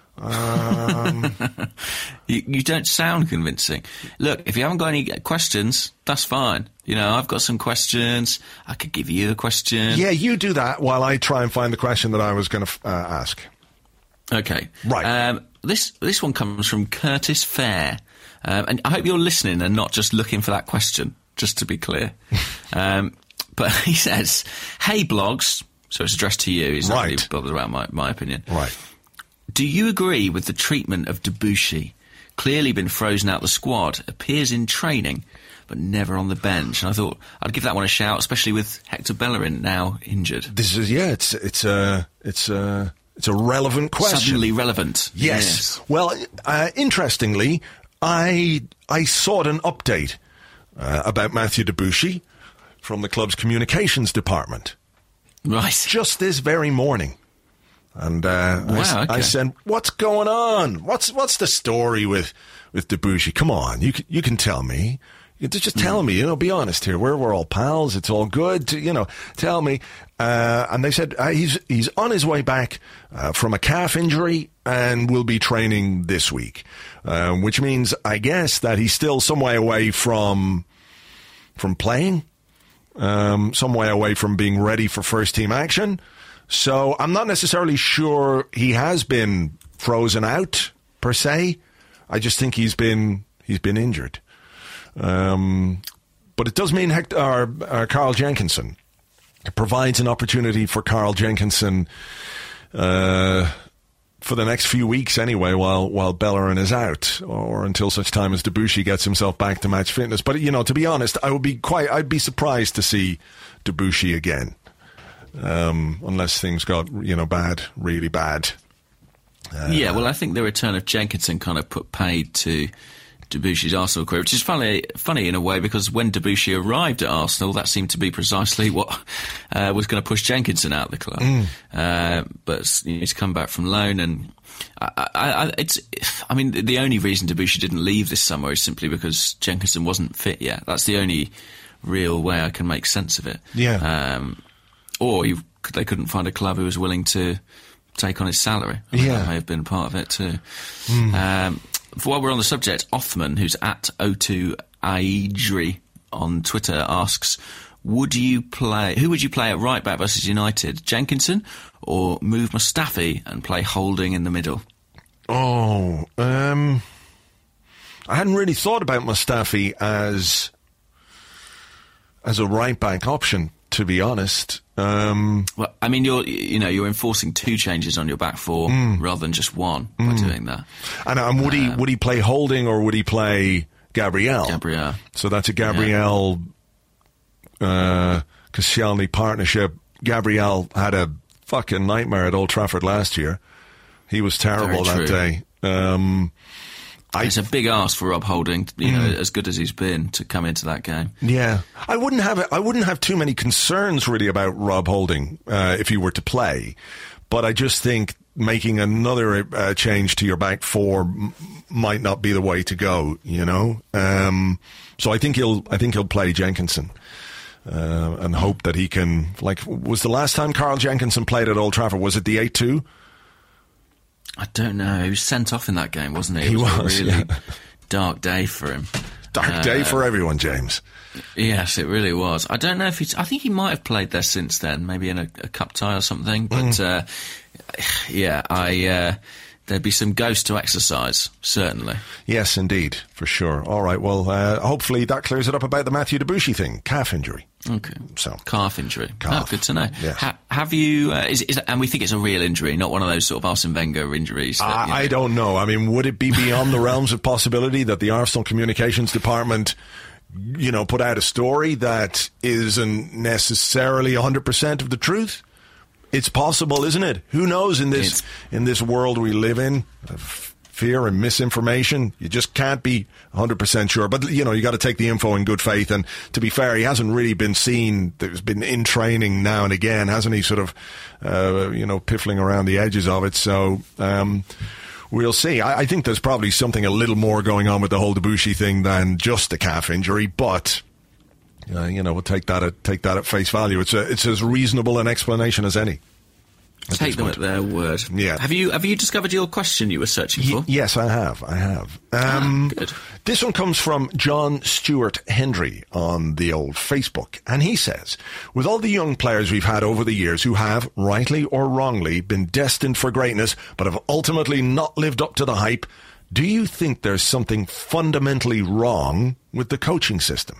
Um, you, you don't sound convincing. Look, if you haven't got any questions, that's fine. You know, I've got some questions. I could give you a question. Yeah, you do that while I try and find the question that I was going to uh, ask. Okay. Right. Um, this this one comes from Curtis Fair. Um, and I hope you're listening and not just looking for that question, just to be clear. um, but he says, hey, blogs. So it's addressed to you. He's not right. really bothered about my, my opinion. Right. Do you agree with the treatment of Debuchy? Clearly been frozen out the squad, appears in training, but never on the bench. And I thought I'd give that one a shout, especially with Hector Bellerin now injured. This is yeah, it's it's a it's a it's a relevant question. Suddenly relevant. Yes. yes. Well, uh, interestingly, I I sought an update uh, about Mathieu Debuchy from the club's communications department. Right. Just this very morning. And uh, wow, I, okay. I said, "What's going on? What's what's the story with with Debuchy? Come on, you can, you can tell me. You just tell mm. me. You know, be honest here. We're we're all pals. It's all good. To, you know, tell me." Uh, and they said uh, he's he's on his way back uh, from a calf injury and will be training this week, uh, which means I guess that he's still some way away from from playing, um, some way away from being ready for first team action. So I'm not necessarily sure he has been frozen out per se. I just think he's been he's been injured. Um, but it does mean Hector, or, or Carl Jenkinson. It provides an opportunity for Carl Jenkinson uh, for the next few weeks anyway, while while Bellerin is out, or until such time as Debuchy gets himself back to match fitness. But, you know, to be honest, I would be quite, I'd be surprised to see Debuchy again, um, unless things got, you know, bad, really bad. Uh, yeah, well, I think the return of Jenkinson kind of put paid to Debuchy's Arsenal career, which is funny, funny in a way, because when Debuchy arrived at Arsenal, that seemed to be precisely what uh, was going to push Jenkinson out of the club. Mm. Uh, but you know, he's come back from loan, and I, I, I, it's. I mean, the only reason Debuchy didn't leave this summer is simply because Jenkinson wasn't fit yet. That's the only real way I can make sense of it. Yeah. Um, or you, they couldn't find a club who was willing to take on his salary. I yeah, that may have been part of it too. Mm. Um, While we're on the subject, Othman, who's at O two Aidri on Twitter, asks, would you play, who would you play at right back versus United? Jenkinson or move Mustafi and play Holding in the middle? Oh, um, I hadn't really thought about Mustafi as as a right back option, to be honest. Um, well, I mean, you're you know you're enforcing two changes on your back four mm, rather than just one by mm. doing that. And, and would um, he would he play Holding or would he play Gabriel? Gabriel. So that's a Gabriel yeah. uh, Koscielny partnership. Gabriel had a fucking nightmare at Old Trafford last year. He was terrible that day. Um, I, it's a big ask for Rob Holding, you know, mm. as good as he's been, to come into that game. Yeah, I wouldn't have I wouldn't have too many concerns really about Rob Holding uh, if he were to play, but I just think making another uh, change to your back four m- might not be the way to go. You know, um, so I think he'll I think he'll play Jenkinson uh, and hope that he can. Like, was the last time Carl Jenkinson played at Old Trafford? Was it the eight two? I don't know. He was sent off in that game, wasn't he? It he was, was a really yeah. dark day for him. Dark uh, day for everyone, James. Yes, it really was. I don't know if he's... I think he might have played there since then, maybe in a, a cup tie or something. But, mm. uh, yeah, I... Uh, there'd be some ghost to exercise, certainly. Yes, indeed, for sure. All right, well, uh, hopefully that clears it up about the Matthew Debuchy thing. Calf injury. Okay. So calf injury. Calf. Oh, good to know. Yes. Ha- have you? Uh, is, is, and we think it's a real injury, not one of those sort of Arsene Wenger injuries. That, I, you know. I don't know. I mean, would it be beyond the realms of possibility that the Arsenal communications department, you know, put out a story that isn't necessarily one hundred percent of the truth? It's possible, isn't it? Who knows in this it's, in this world we live in, of fear and misinformation. You just can't be one hundred percent sure. But, you know, you got to take the info in good faith. And to be fair, he hasn't really been seen. There's been in training now and again, hasn't he? Sort of, uh, you know, piffling around the edges of it. So um, we'll see. I, I think there's probably something a little more going on with the whole Debuchy thing than just a calf injury. But... Uh, you know, we'll take that at take that at face value. It's a, it's as reasonable an explanation as any. Take them at their word. Yeah. Have you have you discovered your question you were searching for? Y- yes, I have. I have. Um, ah, good. This one comes from John Stewart Hendry on the old Facebook, and he says, with all the young players we've had over the years who have, rightly or wrongly, been destined for greatness, but have ultimately not lived up to the hype, do you think there's something fundamentally wrong with the coaching system?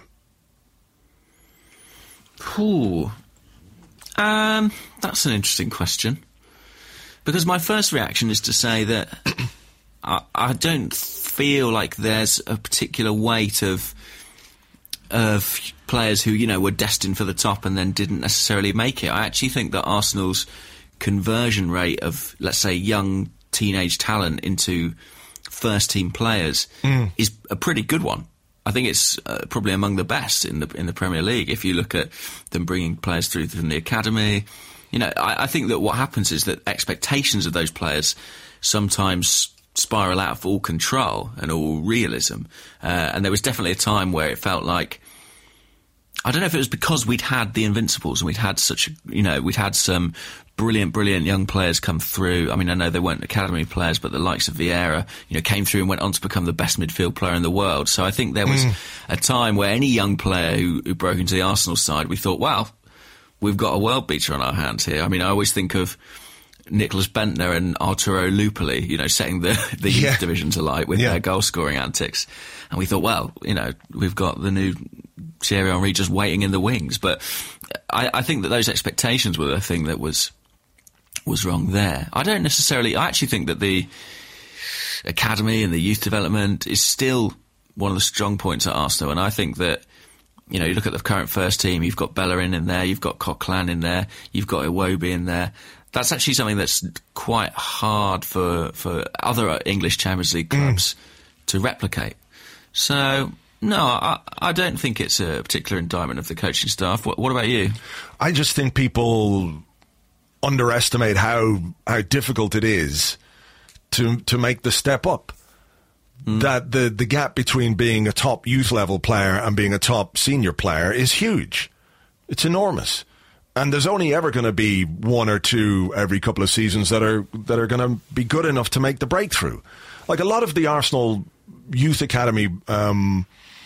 Ooh. Um, that's an interesting question. Because my first reaction is to say that I, I don't feel like there's a particular weight of of players who, you know, were destined for the top and then didn't necessarily make it. I actually think that Arsenal's conversion rate of, let's say, young teenage talent into first-team players mm. is a pretty good one. I think it's uh, probably among the best in the in the Premier League. If you look at them bringing players through from the academy, you know, I, I think that what happens is that expectations of those players sometimes spiral out of all control and all realism. Uh, and there was definitely a time where it felt like, I don't know if it was because we'd had the Invincibles and we'd had such, you know, we'd had some brilliant, brilliant young players come through. I mean, I know they weren't academy players, but the likes of Vieira, you know, came through and went on to become the best midfield player in the world. So I think there was mm. a time where any young player who, who broke into the Arsenal side, we thought, wow, we've got a world beater on our hands here. I mean, I always think of Nicholas Bentner and Arturo Lupoli, you know, setting the, the yeah. youth divisions alight with yeah. their goal-scoring antics. And we thought, well, you know, we've got the new Thierry Henry just waiting in the wings. But I, I think that those expectations were the thing that was was wrong there. I don't necessarily... I actually think that the academy and the youth development is still one of the strong points at Arsenal, and I think that, you know, you look at the current first team, you've got Bellerin in there, you've got Coquelin in there, you've got Iwobi in there. That's actually something that's quite hard for, for other English Champions League clubs mm. to replicate. So, no, I, I don't think it's a particular indictment of the coaching staff. What, what about you? I just think people underestimate how how difficult it is to to make the step up. Mm. That the, the gap between being a top youth level player and being a top senior player is huge. It's enormous. And there's only ever going to be one or two every couple of seasons that are that are going to be good enough to make the breakthrough. Like a lot of the Arsenal youth academy um,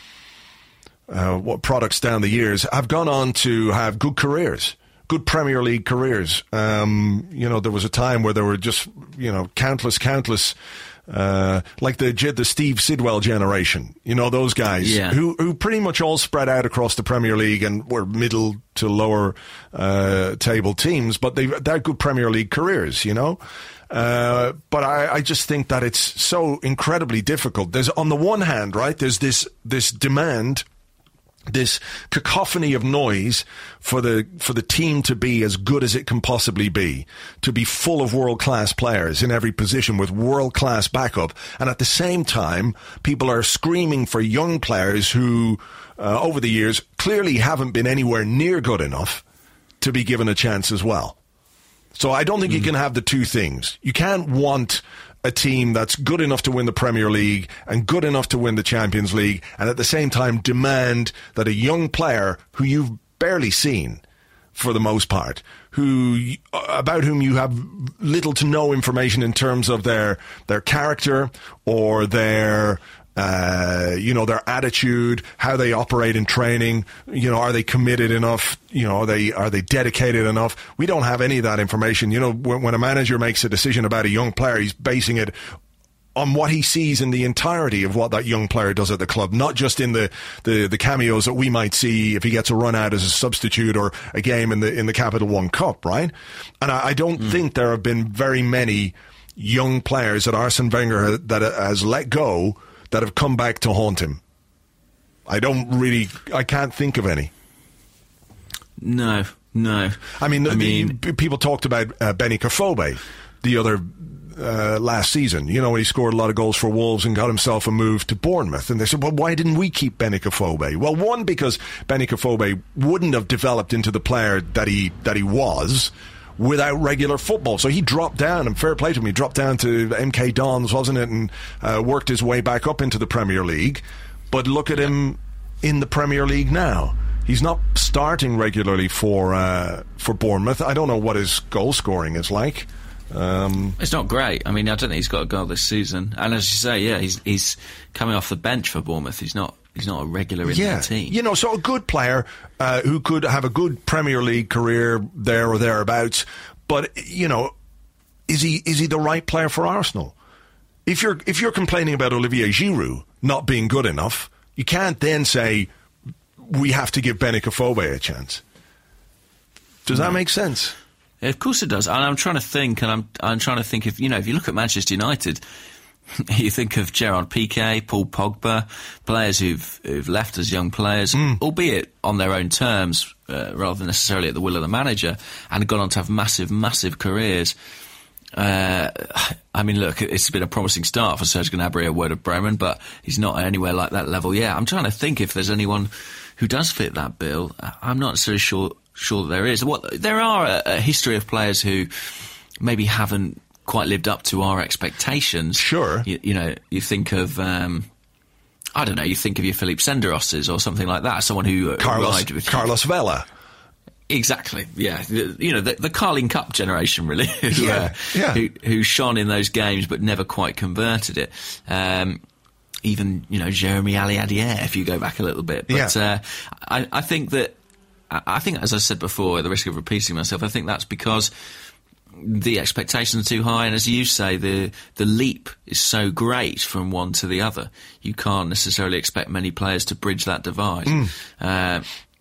uh, what products down the years have gone on to have good careers, good Premier League careers. Um, you know, there was a time where there were just, you know, countless, countless... Uh, like the the Steve Sidwell generation, you know, those guys yeah. who who pretty much all spread out across the Premier League and were middle to lower uh, table teams, but they they're good Premier League careers, you know. Uh, but I, I just think that it's so incredibly difficult. There's on the one hand, right, there's this this demand, this cacophony of noise for the for the team to be as good as it can possibly be, to be full of world-class players in every position with world-class backup. And at the same time, people are screaming for young players who, uh, over the years, clearly haven't been anywhere near good enough to be given a chance as well. So I don't think mm. you can have the two things. You can't want a team that's good enough to win the Premier League and good enough to win the Champions League, and at the same time demand that a young player who you've barely seen, for the most part, who about whom you have little to no information in terms of their their character or their uh, you know, their attitude, how they operate in training, you know, are they committed enough, you know, are they are they dedicated enough? We don't have any of that information. You know, when, when a manager makes a decision about a young player, he's basing it on what he sees in the entirety of what that young player does at the club, not just in the, the, the cameos that we might see if he gets a run out as a substitute or a game in the in the Capital One Cup, right? And I, I don't mm. think there have been very many young players that Arsene Wenger that has let go that have come back to haunt him. I don't really, I can't think of any. No, no. I mean, I mean the, people talked about uh, Benny Kofobe the other uh, last season, you know, when he scored a lot of goals for Wolves and got himself a move to Bournemouth. And they said, well, why didn't we keep Benny Kofobe? Well, one, because Benny Kofobe wouldn't have developed into the player that he that he was without regular football. So he dropped down, and fair play to him, he dropped down to M K Dons, wasn't it, and uh, worked his way back up into the Premier League. But look at him in the Premier League now. He's not starting regularly for uh, for Bournemouth. I don't know what his goal scoring is like. Um, it's not great. I mean, I don't think he's got a goal this season. And as you say, yeah, he's he's coming off the bench for Bournemouth. He's not He's not a regular in yeah. the team. You know, so a good player uh, who could have a good Premier League career there or thereabouts, but, you know, is he is he the right player for Arsenal? If you're if you're complaining about Olivier Giroud not being good enough, you can't then say we have to give Benny Kofobe a chance. Does no. that make sense? Yeah, of course it does. And I'm trying to think, and I'm I'm trying to think if, you know, if you look at Manchester United, you think of Gerard Piqué, Paul Pogba, players who've, who've left as young players, mm. albeit on their own terms, uh, rather than necessarily at the will of the manager, and gone on to have massive, massive careers. Uh, I mean, look, it's been a promising start for Serge Gnabry at Werder Bremen, but he's not anywhere like that level yet. I'm trying to think if there's anyone who does fit that bill. I'm not necessarily sure sure that there is. What there are a, a history of players who maybe haven't quite lived up to our expectations. Sure. You, you know, you think of, um, I don't know, you think of your Philippe Senderoses or something like that, someone who Carlos, arrived with Carlos Vela. Exactly, yeah. The, you know, the, the Carling Cup generation, really, who, yeah, uh, yeah. who, who shone in those games but never quite converted it. Um, even, you know, Jeremy Aliadier, if you go back a little bit. But yeah. uh, I, I think that, I think, as I said before, at the risk of repeating myself, I think that's because the expectations are too high, and as you say, the the leap is so great from one to the other. You can't necessarily expect many players to bridge that divide. Mm. Uh,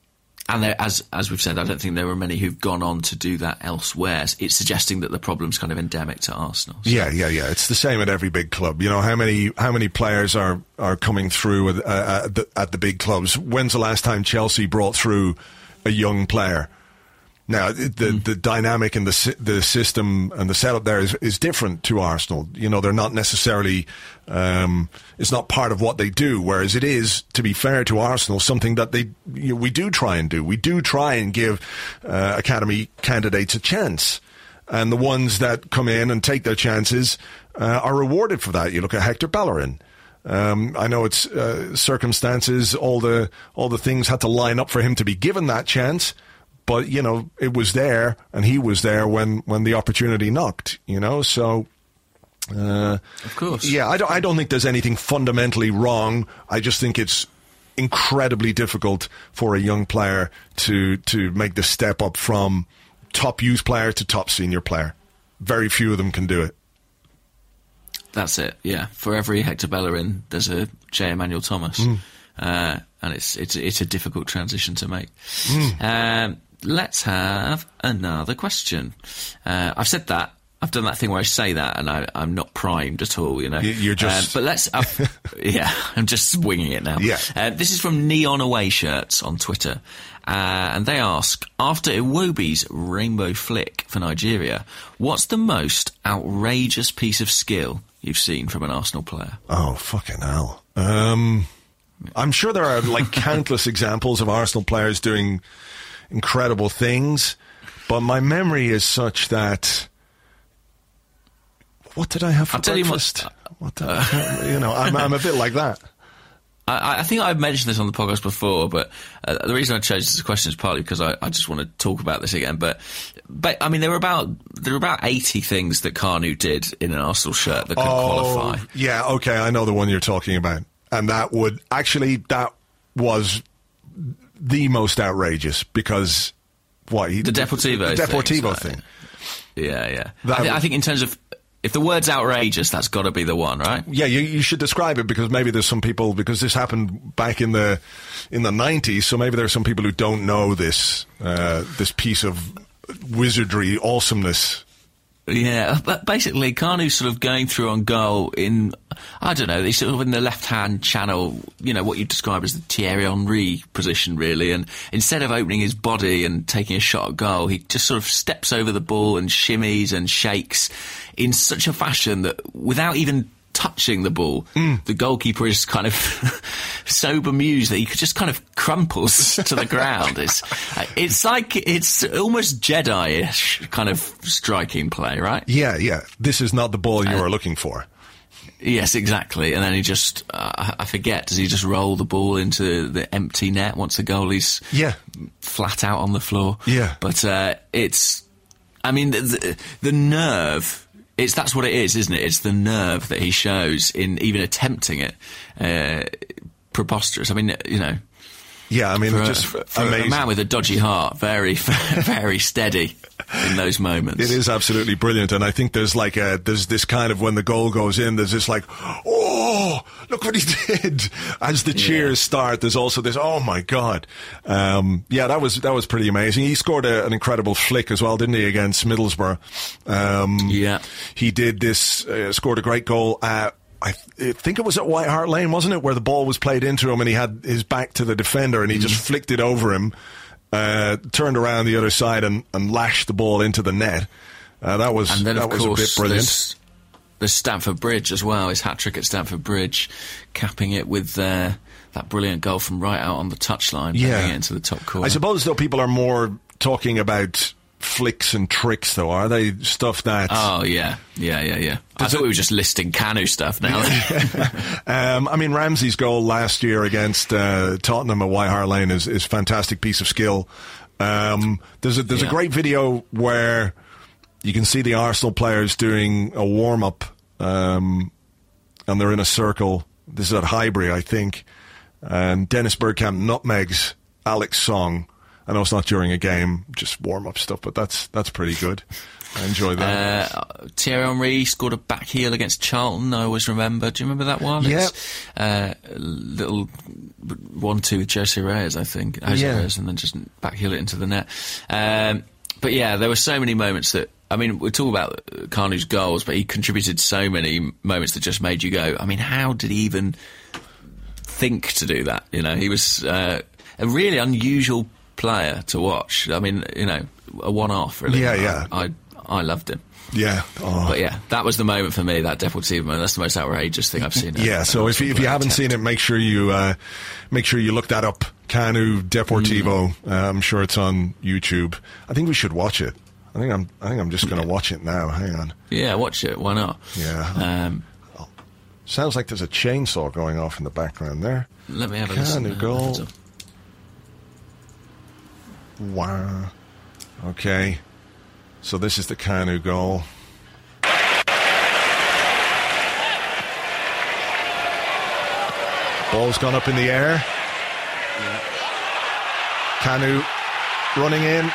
And there, as as we've said, I don't think there are many who've gone on to do that elsewhere. It's suggesting that the problem's kind of endemic to Arsenal. So. Yeah, yeah, yeah. It's the same at every big club. You know, how many how many players are, are coming through at, uh, at, the, at the big clubs? When's the last time Chelsea brought through a young player? Now, the mm. the dynamic and the the system and the setup there is, is different to Arsenal. You know, they're not necessarily, um, it's not part of what they do, whereas it is, to be fair to Arsenal, something that they you know, we do try and do. We do try and give uh, academy candidates a chance. And the ones that come in and take their chances uh, are rewarded for that. You look at Hector Bellerin. Um, I know it's uh, circumstances, all the all the things had to line up for him to be given that chance. But, you know, it was there, and he was there when, when the opportunity knocked, you know, so... Uh, of course. Yeah, I don't, I don't think there's anything fundamentally wrong. I just think it's incredibly difficult for a young player to, to make the step up from top youth player to top senior player. Very few of them can do it. That's it, yeah. For every Hector Bellerin, there's a J. Emmanuel Thomas. Mm. Uh, and it's, it's, it's a difficult transition to make. Mm. Um, Let's have another question. Uh, I've said that. I've done that thing where I say that and I, I'm not primed at all, you know. You're just... Uh, but let's... Uh, yeah, I'm just winging it now. Yeah. Uh, this is from Neon Away Shirts on Twitter. Uh, and they ask, after Iwobi's rainbow flick for Nigeria, what's the most outrageous piece of skill you've seen from an Arsenal player? Oh, fucking hell. Um, I'm sure there are, like, countless examples of Arsenal players doing... incredible things, but my memory is such that what did I have for I'll tell breakfast? You, what, what did I, you know, I'm, I'm a bit like that. I, I think I've mentioned this on the podcast before, but uh, the reason I chose this question is partly because I, I just want to talk about this again. But, but I mean, there were about there were about eighty things that Kanu did in an Arsenal shirt that could oh, qualify. Yeah, okay, I know the one you're talking about, and that would actually that was. The most outrageous because what he, the Deportivo the Deportivo thing. thing. Yeah, yeah. I, th- I think in terms of if the word's outrageous, that's got to be the one, right? Yeah, you, you should describe it because maybe there's some people because this happened back in the in the nineties, so maybe there's some people who don't know this uh, this piece of wizardry awesomeness. Yeah, but basically, Kanu's sort of going through on goal in, I don't know, he's sort of in the left-hand channel, you know, what you describe as the Thierry Henry position, really, and instead of opening his body and taking a shot at goal, he just sort of steps over the ball and shimmies and shakes in such a fashion that without even touching the ball, mm. the goalkeeper is kind of so bemused that he just kind of crumples to the ground. It's it's like it's almost Jedi-ish kind of striking play, right? Yeah, yeah. This is not the ball you uh, were looking for. Yes, exactly. And then he just, uh, I forget, does he just roll the ball into the empty net once the goalie's yeah. flat out on the floor? Yeah. But uh, it's, I mean, the, the, the nerve... It's that's what it is, isn't it? It's the nerve that he shows in even attempting it. Uh, preposterous. I mean, you know. Yeah, I mean, for, just for, for amazing. A man with a dodgy heart, very, very steady in those moments. It is absolutely brilliant, and I think there's like a there's this kind of when the goal goes in, there's this like, oh, look what he did. As the cheers yeah. start, there's also this, oh my god, um, yeah, that was that was pretty amazing. He scored a, an incredible flick as well, didn't he, against Middlesbrough? Um, yeah, he did this, uh, scored a great goal at. I think it was at White Hart Lane, wasn't it, where the ball was played into him and he had his back to the defender and he mm. just flicked it over him, uh, turned around the other side and, and lashed the ball into the net. Uh, that was and then, that of was course, a bit brilliant. There's, there's Stamford Bridge as well, his hat-trick at Stamford Bridge, capping it with uh, that brilliant goal from right out on the touchline, yeah. bringing it into the top corner. I suppose, though, people are more talking about flicks and tricks, though, are they? Stuff that... Oh, yeah. Yeah, yeah, yeah. I thought it, we were just listing Kanu stuff now. um, I mean, Ramsey's goal last year against uh, Tottenham at White Hart Lane is is fantastic piece of skill. Um, there's a, there's yeah. a great video where you can see the Arsenal players doing a warm-up, um, and they're in a circle. This is at Highbury, I think. And Dennis Bergkamp nutmegs Alex Song. I know it's not during a game, just warm-up stuff, but that's that's pretty good. I enjoyed that. Uh, Thierry Henry scored a back heel against Charlton, I always remember. Do you remember that one? Yeah. Uh, little one two with Jose Reyes, I think. Jose Yeah. Reyes, and then just back heel it into the net. Um, but yeah, there were so many moments that, I mean, we're talking about Kanu's goals, but he contributed so many moments that just made you go, I mean, how did he even think to do that? You know, he was uh, a really unusual player to watch. I mean, you know, a one-off, really. Yeah, yeah. I, I, I loved him. Yeah. Oh. But yeah, that was the moment for me, that Deportivo moment. That's the most outrageous thing I've seen. Yeah, so if you, if you haven't seen it, make sure you uh, make sure you look that up. Kanu Deportivo. Mm. Uh, I'm sure it's on YouTube. I think we should watch it. I think I'm I think I'm just going to yeah. watch it now. Hang on. Yeah, watch it. Why not? Yeah. Um, oh. Sounds like there's a chainsaw going off in the background there. Let me have a Kanu listen. goal. Wow. Okay. So this is the Kanu goal. Ball's gone up in the air. Yeah. Kanu running in.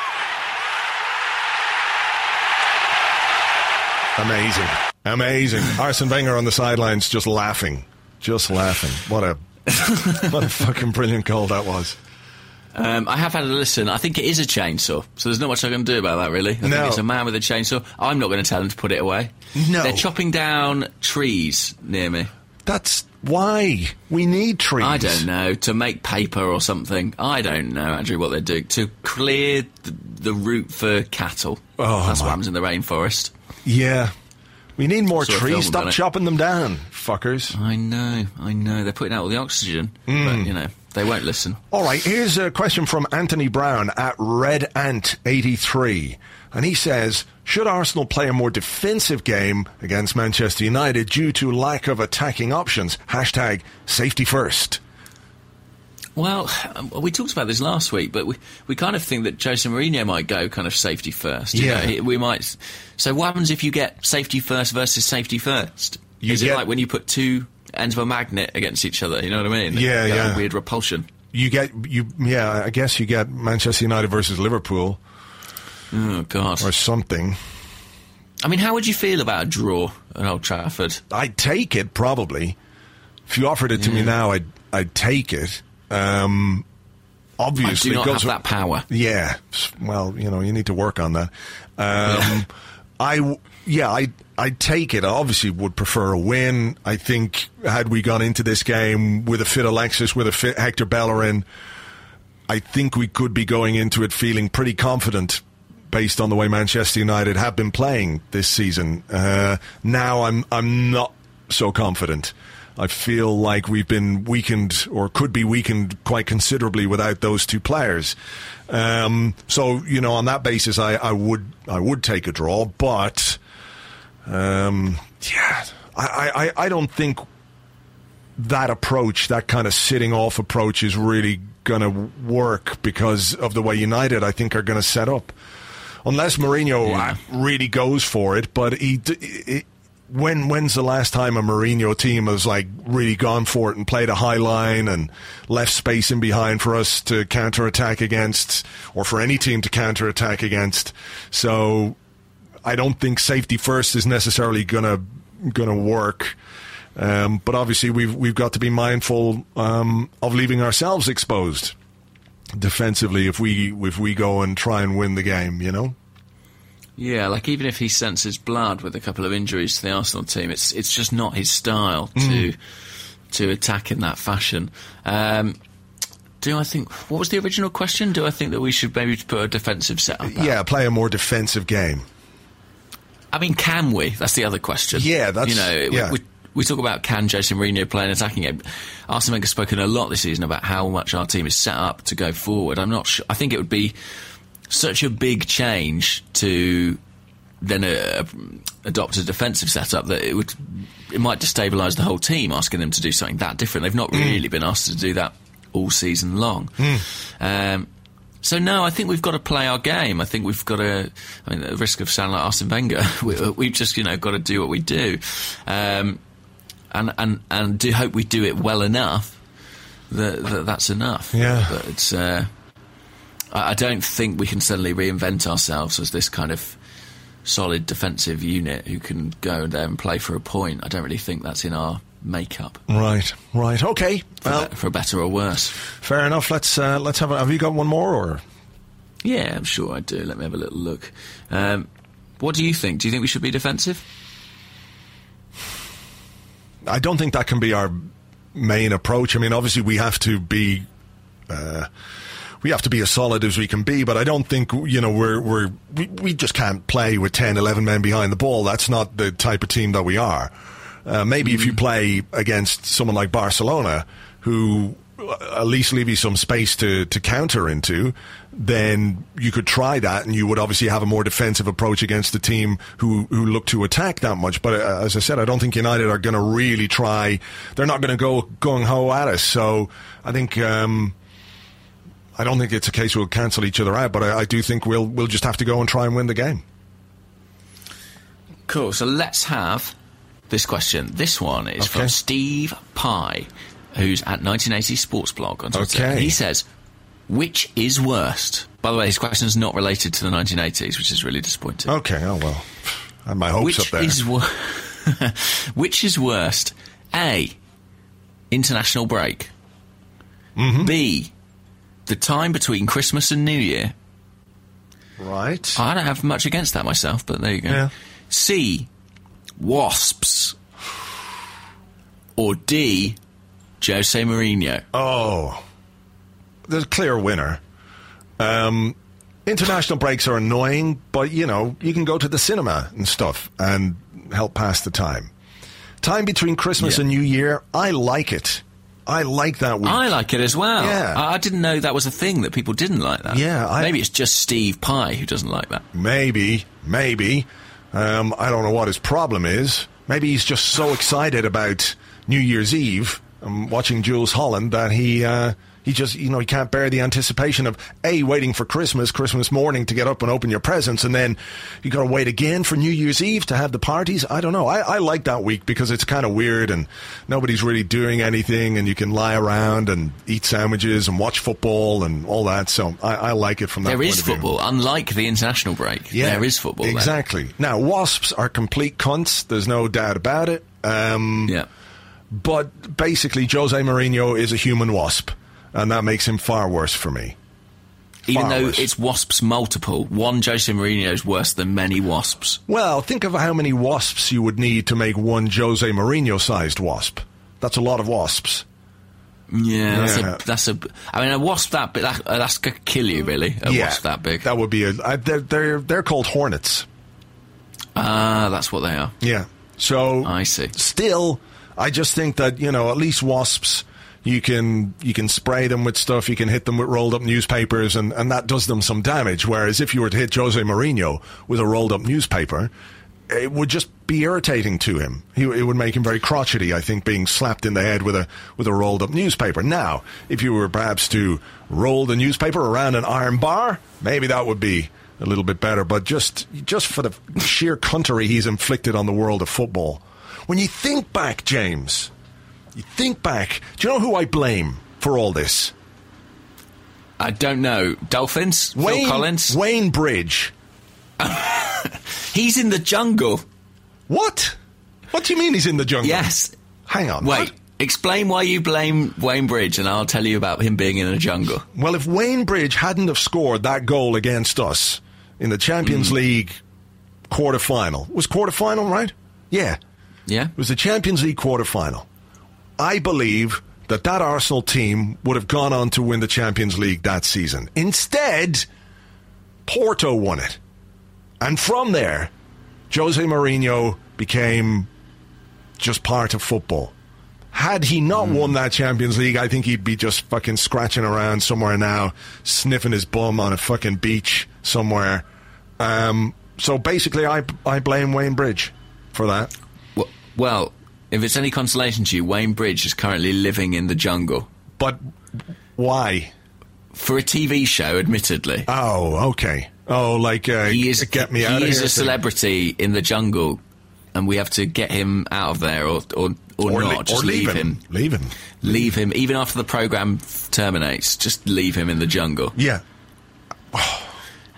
Amazing. Amazing. Arsene Wenger on the sidelines just laughing. Just laughing. What a what a fucking brilliant goal that was. Um, I have had a listen. I think it is a chainsaw, so there's not much I can do about that, really. I no. think it's a man with a chainsaw. I'm not going to tell him to put it away. No. They're chopping down trees near me. That's why we need trees. I don't know, to make paper or something. I don't know, Andrew, what they're doing. To clear the, the route for cattle. Oh, That's my. what happens in the rainforest. Yeah. We need more Sort of trees. Stop it. chopping them down, fuckers. I know, I know. They're putting out all the oxygen, mm. but, you know, they won't listen. All right, here's a question from Anthony Brown at Red Ant eighty-three. And he says, should Arsenal play a more defensive game against Manchester United due to lack of attacking options? Hashtag safety first. Well, we talked about this last week, but we, we kind of think that Jose Mourinho might go kind of safety first. You Yeah. know, we might. So what happens if you get safety first versus safety first? You Is get, it like when you put two ends of a magnet against each other? You know what I mean? Yeah, That yeah. Weird repulsion. You get, you yeah, I guess you get Manchester United versus Liverpool. Oh, God. Or something. I mean, how would you feel about a draw at Old Trafford? I'd take it, probably. If you offered it to yeah. me now, I'd, I'd take it. Um, obviously, I do not goes have that power. Yeah, well, you know, you need to work on that. Um, yeah. I, yeah, I, I'd take it. I obviously would prefer a win. I think had we gone into this game with a fit Alexis, with a fit Hector Bellerin, I think we could be going into it feeling pretty confident based on the way Manchester United have been playing this season. Uh, now I'm, I'm not so confident. I feel like we've been weakened, or could be weakened quite considerably without those two players. Um, so, you know, on that basis, I, I would I would take a draw. But, um, yeah, I, I, I don't think that approach, that kind of sitting off approach, is really going to work because of the way United, I think, are going to set up. Unless Mourinho yeah. really goes for it, but he... he When when's the last time a Mourinho team has like really gone for it and played a high line and left space in behind for us to counter-attack against, or for any team to counter-attack against? So I don't think safety first is necessarily gonna gonna work. Um, but obviously we've we've got to be mindful um, of leaving ourselves exposed defensively if we if we go and try and win the game, you know. Yeah, like even if he senses blood with a couple of injuries to the Arsenal team, it's it's just not his style to mm. to attack in that fashion. Um, do I think... What was the original question? Do I think that we should maybe put a defensive setup out? Yeah, play a more defensive game. I mean, can we? That's the other question. Yeah, that's... You know, yeah. we, we, we talk about can Jose Mourinho play an attacking game. Arsene Wenger's spoken a lot this season about how much our team is set up to go forward. I'm not sure... I think it would be such a big change to then uh, adopt a defensive setup that it would it might destabilise the whole team, asking them to do something that different. They've not really mm. been asked to do that all season long. Mm. Um, so no, I think we've got to play our game. I think we've got to. I mean, at the risk of sounding like Arsene Wenger, we, we've just you know got to do what we do, um, and and and do hope we do it well enough that, that that's enough. Yeah, but it's. Uh, I don't think we can suddenly reinvent ourselves as this kind of solid defensive unit who can go there and play for a point. I don't really think that's in our makeup. Right, right, okay. For, Well, be- for better or worse. fair enough. Let's uh, let's have. A, have you got one more or? Yeah, I'm sure I do. Let me have a little look. Um, what do you think? Do you think we should be defensive? I don't think that can be our main approach. I mean, obviously we have to be, uh, we have to be as solid as we can be, but I don't think, you know, we're, we're, we, we just can't play with ten, eleven men behind the ball. That's not the type of team that we are. Uh, maybe mm. if you play against someone like Barcelona, who at least leave you some space to, to counter into, then you could try that, and you would obviously have a more defensive approach against the team who, who look to attack that much. But uh, as I said, I don't think United are going to really try. They're not going to go gung-ho at us. So I think um, I don't think it's a case we'll cancel each other out, but I, I do think we'll we'll just have to go and try and win the game. Cool. So let's have this question. This one is Okay. from Steve Pye, who's at nineteen eighty Sports Blog on Twitter. Okay. He says, which is worst? By the way, his question is not related to the nineteen eighties, which is really disappointing. Okay, oh well. I had my hopes Which up there. is wor- Which is worst? A, international break. Mm-hmm. B, the time between Christmas and New Year. Right. I don't have much against that myself, but there you go. Yeah. C, wasps. Or D, Jose Mourinho. Oh, there's a clear winner. Um, international breaks are annoying, but, you know, you can go to the cinema and stuff and help pass the time. Time between Christmas Yeah. and New Year, I like it. I like that week. I like it as well. Yeah. I, I didn't know that was a thing, that people didn't like that. Yeah, I- Maybe it's just Steve Pye who doesn't like that. Maybe, maybe. Um, I don't know what his problem is. Maybe he's just so excited about New Year's Eve, um, watching Jules Holland, that he uh, he just, you know, he can't bear the anticipation of, A, waiting for Christmas, Christmas morning to get up and open your presents, and then you got to wait again for New Year's Eve to have the parties. I don't know. I, I like that week because it's kind of weird and nobody's really doing anything, and you can lie around and eat sandwiches and watch football and all that. So I, I like it from that There point is of view. football, unlike the international break. Yeah, there is football. there. Exactly. Now, wasps are complete cunts. There's no doubt about it. Um, Yeah. But basically, Jose Mourinho is a human wasp, and that makes him far worse for me. Even Far though worse. it's wasps multiple, one Jose Mourinho is worse than many wasps. Well, think of how many wasps you would need to make one Jose Mourinho-sized wasp. That's a lot of wasps. Yeah, that's Yeah. a. That's a. I mean, a wasp that big, that, uh, that's gonna kill you, really. A wasp that big. That would be a. Uh, they're, they're they're called hornets. Ah, that's what they are. Yeah. So I see. Still, I just think that, you know, at least wasps, you can you can spray them with stuff, you can hit them with rolled up newspapers, and, and that does them some damage. Whereas if you were to hit Jose Mourinho with a rolled up newspaper, it would just be irritating to him. He, it would make him very crotchety, I think, being slapped in the head with a with a rolled up newspaper. Now, if you were perhaps to roll the newspaper around an iron bar, maybe that would be a little bit better. But just just for the sheer cuntery he's inflicted on the world of football. When you think back, James, you think back, do you know who I blame for all this? I don't know. Dolphins? Wayne, Phil Collins? Wayne Bridge. He's in the jungle. What? What do you mean he's in the jungle? Yes. Hang on. Wait. what? Explain why you blame Wayne Bridge, and I'll tell you about him being in a jungle. Well, if Wayne Bridge hadn't have scored that goal against us in the Champions Mm. League quarter-final, it was quarter-final, right? Yeah. Yeah? It was the Champions League quarter-final. I believe that that Arsenal team would have gone on to win the Champions League that season. Instead, Porto won it. And from there, Jose Mourinho became just part of football. Had he not won that Champions League, I think he'd be just fucking scratching around somewhere now, sniffing his bum on a fucking beach somewhere. Um, so basically, I, I blame Wayne Bridge for that. Well, well, if it's any consolation to you, Wayne Bridge is currently living in the jungle. But why? For a T V show, admittedly. Oh, okay. Oh, like, uh, He is, get me he out of is here. a celebrity in the jungle, and we have to get him out of there, or or, or, Or, not. le- just or leave leave him. him. Leave him. Leave him. Even after the programme terminates, just leave him in the jungle. Yeah.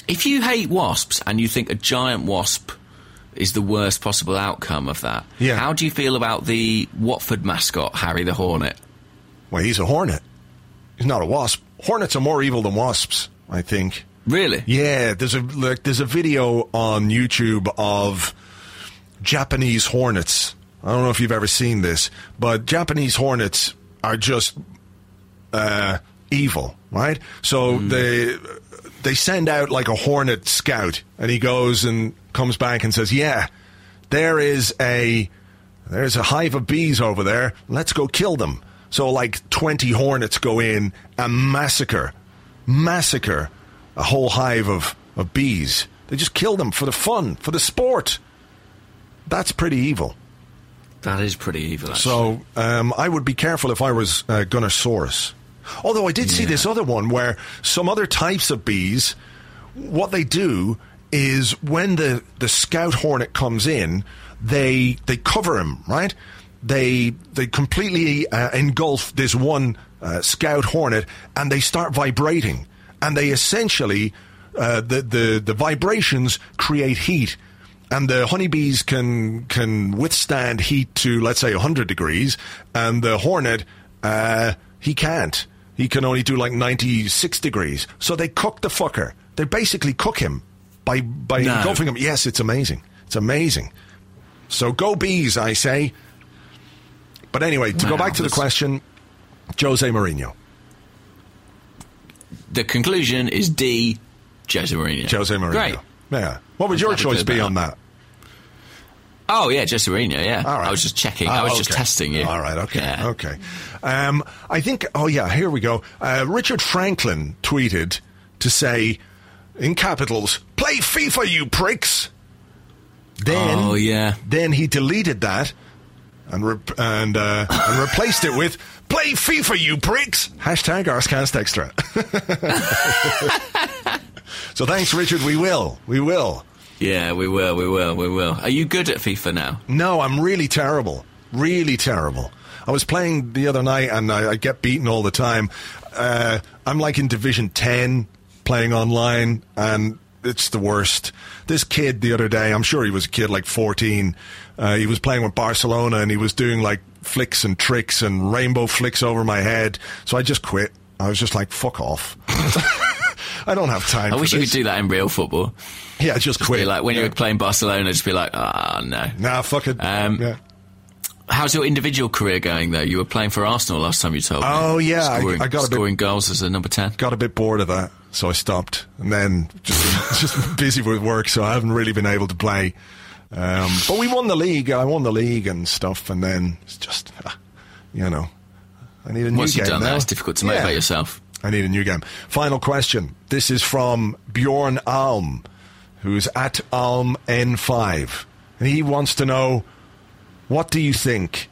If you hate wasps and you think a giant wasp is the worst possible outcome of that, yeah. how do you feel about the Watford mascot, Harry the Hornet? Well, he's a hornet. He's not a wasp. Hornets are more evil than wasps, I think. Really? Yeah, there's a like, there's a video on YouTube of Japanese hornets. I don't know if you've ever seen this, but Japanese hornets are just uh, evil, right? So mm. they they send out like a hornet scout, and he goes and comes back and says, "Yeah, there is a there's a hive of bees over there. Let's go kill them." So like twenty hornets go in and massacre, massacre a whole hive of, of bees. They just kill them for the fun, for the sport. That's pretty evil. That is pretty evil, actually. So um, I would be careful if I was uh, Gunnersaurus. Although I did see yeah. this other one where some other types of bees, what they do is when the, the scout hornet comes in, they they cover him, right? They they completely uh, engulf this one uh, scout hornet, and they start vibrating. And they essentially, uh, the, the, the vibrations create heat. And the honeybees can can withstand heat to, let's say, one hundred degrees, and the hornet, uh, he can't. He can only do like ninety-six degrees. So they cook the fucker. They basically cook him by, by no. engulfing him. Yes, it's amazing. It's amazing. So go bees, I say. But anyway, to wow, go back to the question, Jose Mourinho. The conclusion is D, Jose Mourinho. Jose Mourinho. Great. Yeah. What would your choice be on that? Oh, yeah, Jose Mourinho, yeah. All right. I was just checking. Oh, I was okay. just testing you. All right, okay, yeah. okay. Um, I think, oh, yeah, here we go. Uh, Richard Franklin tweeted to say, in capitals, "Play FIFA, you pricks." Then, oh, yeah. Then he deleted that and re- and, uh, and replaced it with, "Play FIFA, you pricks." Hashtag Arscast Extra. So thanks, Richard. We will. We will. Yeah, we will, we will, we will. Are you good at FIFA now? No, I'm really terrible. Really terrible. I was playing the other night, and I, I get beaten all the time. Uh, I'm like in Division ten, playing online, and it's the worst. This kid the other day, I'm sure he was a kid like fourteen, uh, he was playing with Barcelona, and he was doing like flicks and tricks and rainbow flicks over my head. So I just quit. I was just like, fuck off. I don't have time I for wish this. you could do that in real football. Yeah, just, just quit. Be like when yeah. you were playing Barcelona, just be like, ah, oh, no. Nah, fuck it. Um, yeah. How's your individual career going, though? You were playing for Arsenal last time you told me. Oh, yeah. Scoring, I, I got a scoring bit, goals as a number ten. Got a bit bored of that, so I stopped. And then just been, just busy with work, so I haven't really been able to play. Um, but we won the league. I won the league and stuff, and then it's just, uh, you know, I need a new Once game you've done now. that, it's difficult to motivate yeah. yourself. I need a new game. Final question. This is from Bjorn Alm, who's at Alm N five. And he wants to know, what do you think?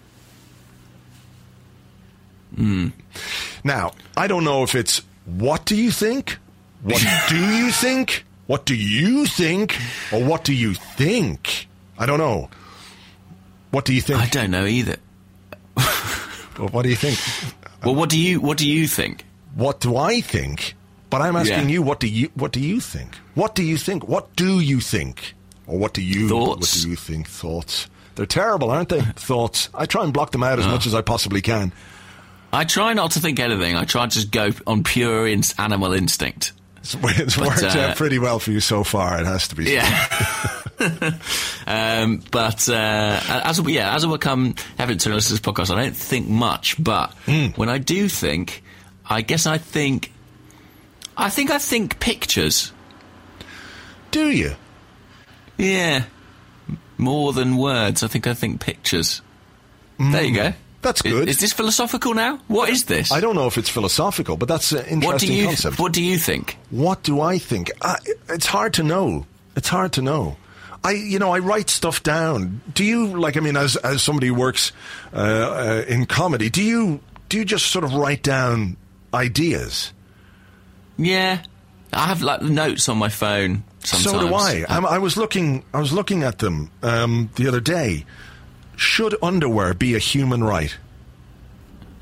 Mm. Now, I don't know if it's, what do you think? What do you think? What do you think? Or what do you think? I don't know. What do you think? I don't know either. Well, what do you think? Well, what do you what do you think? What do I think? But I'm asking Yeah. you, what do you what do you think? What do you think? What do you think? Or what do you Thoughts? what do you think? Thoughts. They're terrible, aren't they? Thoughts. I try and block them out as Oh. much as I possibly can. I try not to think anything. I try to just go on pure in- animal instinct. It's, it's But, worked uh, out pretty well for you so far, it has to be said. Yeah. um, but uh, as we, yeah, as I become evident to listen to this podcast, I don't think much. But Mm. when I do think, I guess I think, I think I think pictures. Do you? Yeah, more than words. I think I think pictures. There you go. That's Is- good. Is, this philosophical now? What is this? I don't know if it's philosophical, but that's an interesting what do you concept. What do you think? What do I think? I, it's hard to know. It's hard to know. I, you know, I write stuff down. Do you, like, I mean, as as somebody who works uh, uh, in comedy, do you do you just sort of write down ideas? Yeah, I have like notes on my phone. Sometimes. So do I. I'm, I was looking. I was looking at them um, the other day. Should underwear be a human right?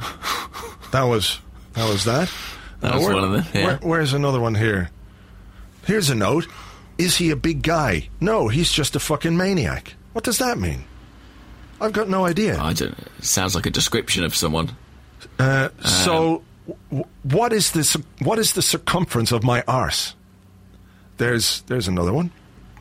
That was that was that. That Now, was where- one of them. Yeah. Where, where's another one here? Here's a note. Is he a big guy? No, he's just a fucking maniac. What does that mean? I've got no idea. I don't know. It sounds like a description of someone. Uh, um, so, w- what is the cir- what is the circumference of my arse? There's there's another one.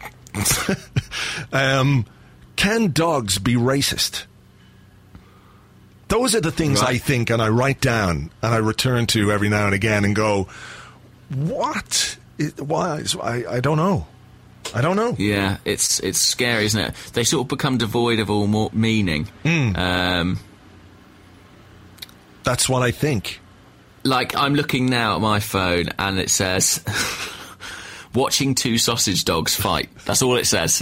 um, can dogs be racist? Those are the things right. I think and I write down and I return to every now and again and go, what? It, why? I, I don't know. I don't know. Yeah, it's it's scary, isn't it? They sort of become devoid of all more meaning. Mm. Um, That's what I think. Like, I'm looking now at my phone and it says, watching two sausage dogs fight. That's all it says.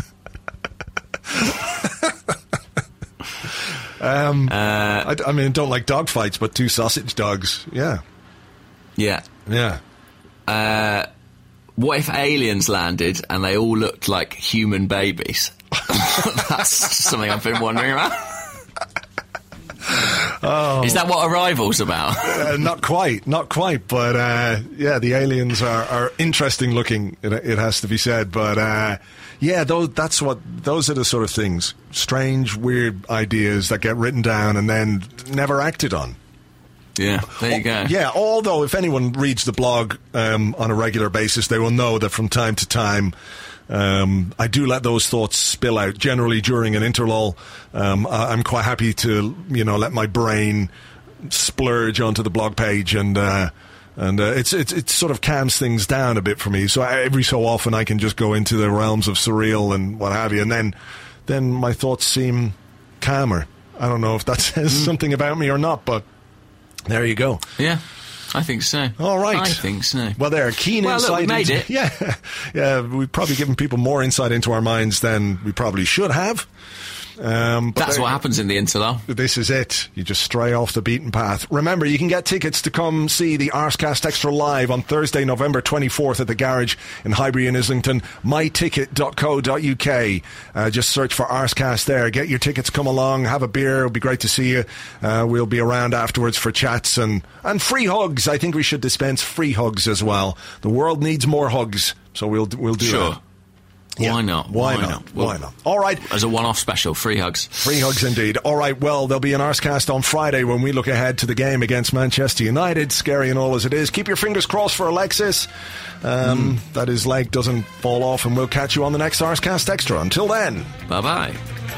um, uh, I, I mean, don't like dog fights, but two sausage dogs, yeah. Yeah. Yeah. Uh, what if aliens landed and they all looked like human babies? That's something I've been wondering about. Oh. Is that what Arrival's about? uh, not quite, not quite, but uh, yeah, the aliens are, are interesting looking, it, it has to be said, but uh, yeah, those, that's what, those are the sort of things, strange, weird ideas that get written down and then never acted on. Yeah, there you go. Yeah, although if anyone reads the blog um, on a regular basis, they will know that from time to time um, I do let those thoughts spill out, generally during an interlull. Um, I'm quite happy to, you know, let my brain splurge onto the blog page, and uh, and uh, it's, it's it sort of calms things down a bit for me. So I, every so often I can just go into the realms of surreal and what have you, and then then my thoughts seem calmer. I don't know if that says mm. something about me or not, but there you go. Yeah, I think so. All right. I think so. Well, there, keen well, insight. Look, we made into, it. Yeah, yeah. We've probably given people more insight into our minds than we probably should have. Um, but That's there, what happens in the interlull. This is it. You just stray off the beaten path. Remember, you can get tickets to come see the Arscast Extra live on Thursday, November twenty-fourth at the Garage in Highbury and Islington. my ticket dot co dot uk. Uh, just search for Arscast there. Get your tickets, come along, have a beer. It'll be great to see you. Uh, we'll be around afterwards for chats and, and free hugs. I think we should dispense free hugs as well. The world needs more hugs, so we'll, we'll do sure. that. Yeah. Why not? Why, Why not? not? Why well, not? All right. As a one-off special, free hugs. Free hugs indeed. All right, well, there'll be an Arscast on Friday when we look ahead to the game against Manchester United, scary and all as it is. Keep your fingers crossed for Alexis, um, mm. that his leg doesn't fall off, and we'll catch you on the next Arscast Extra. Until then. Bye-bye.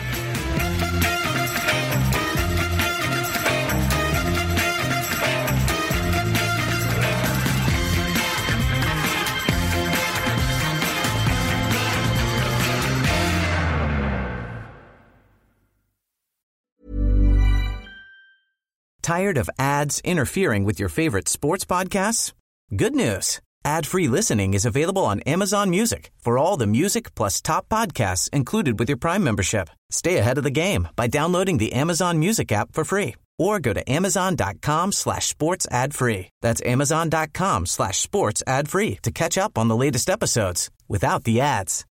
Tired of ads interfering with your favorite sports podcasts? Good news. Ad-free listening is available on Amazon Music for all the music plus top podcasts included with your Prime membership. Stay ahead of the game by downloading the Amazon Music app for free or go to amazon.com slash sports ad free. That's amazon.com slash sports ad free to catch up on the latest episodes without the ads.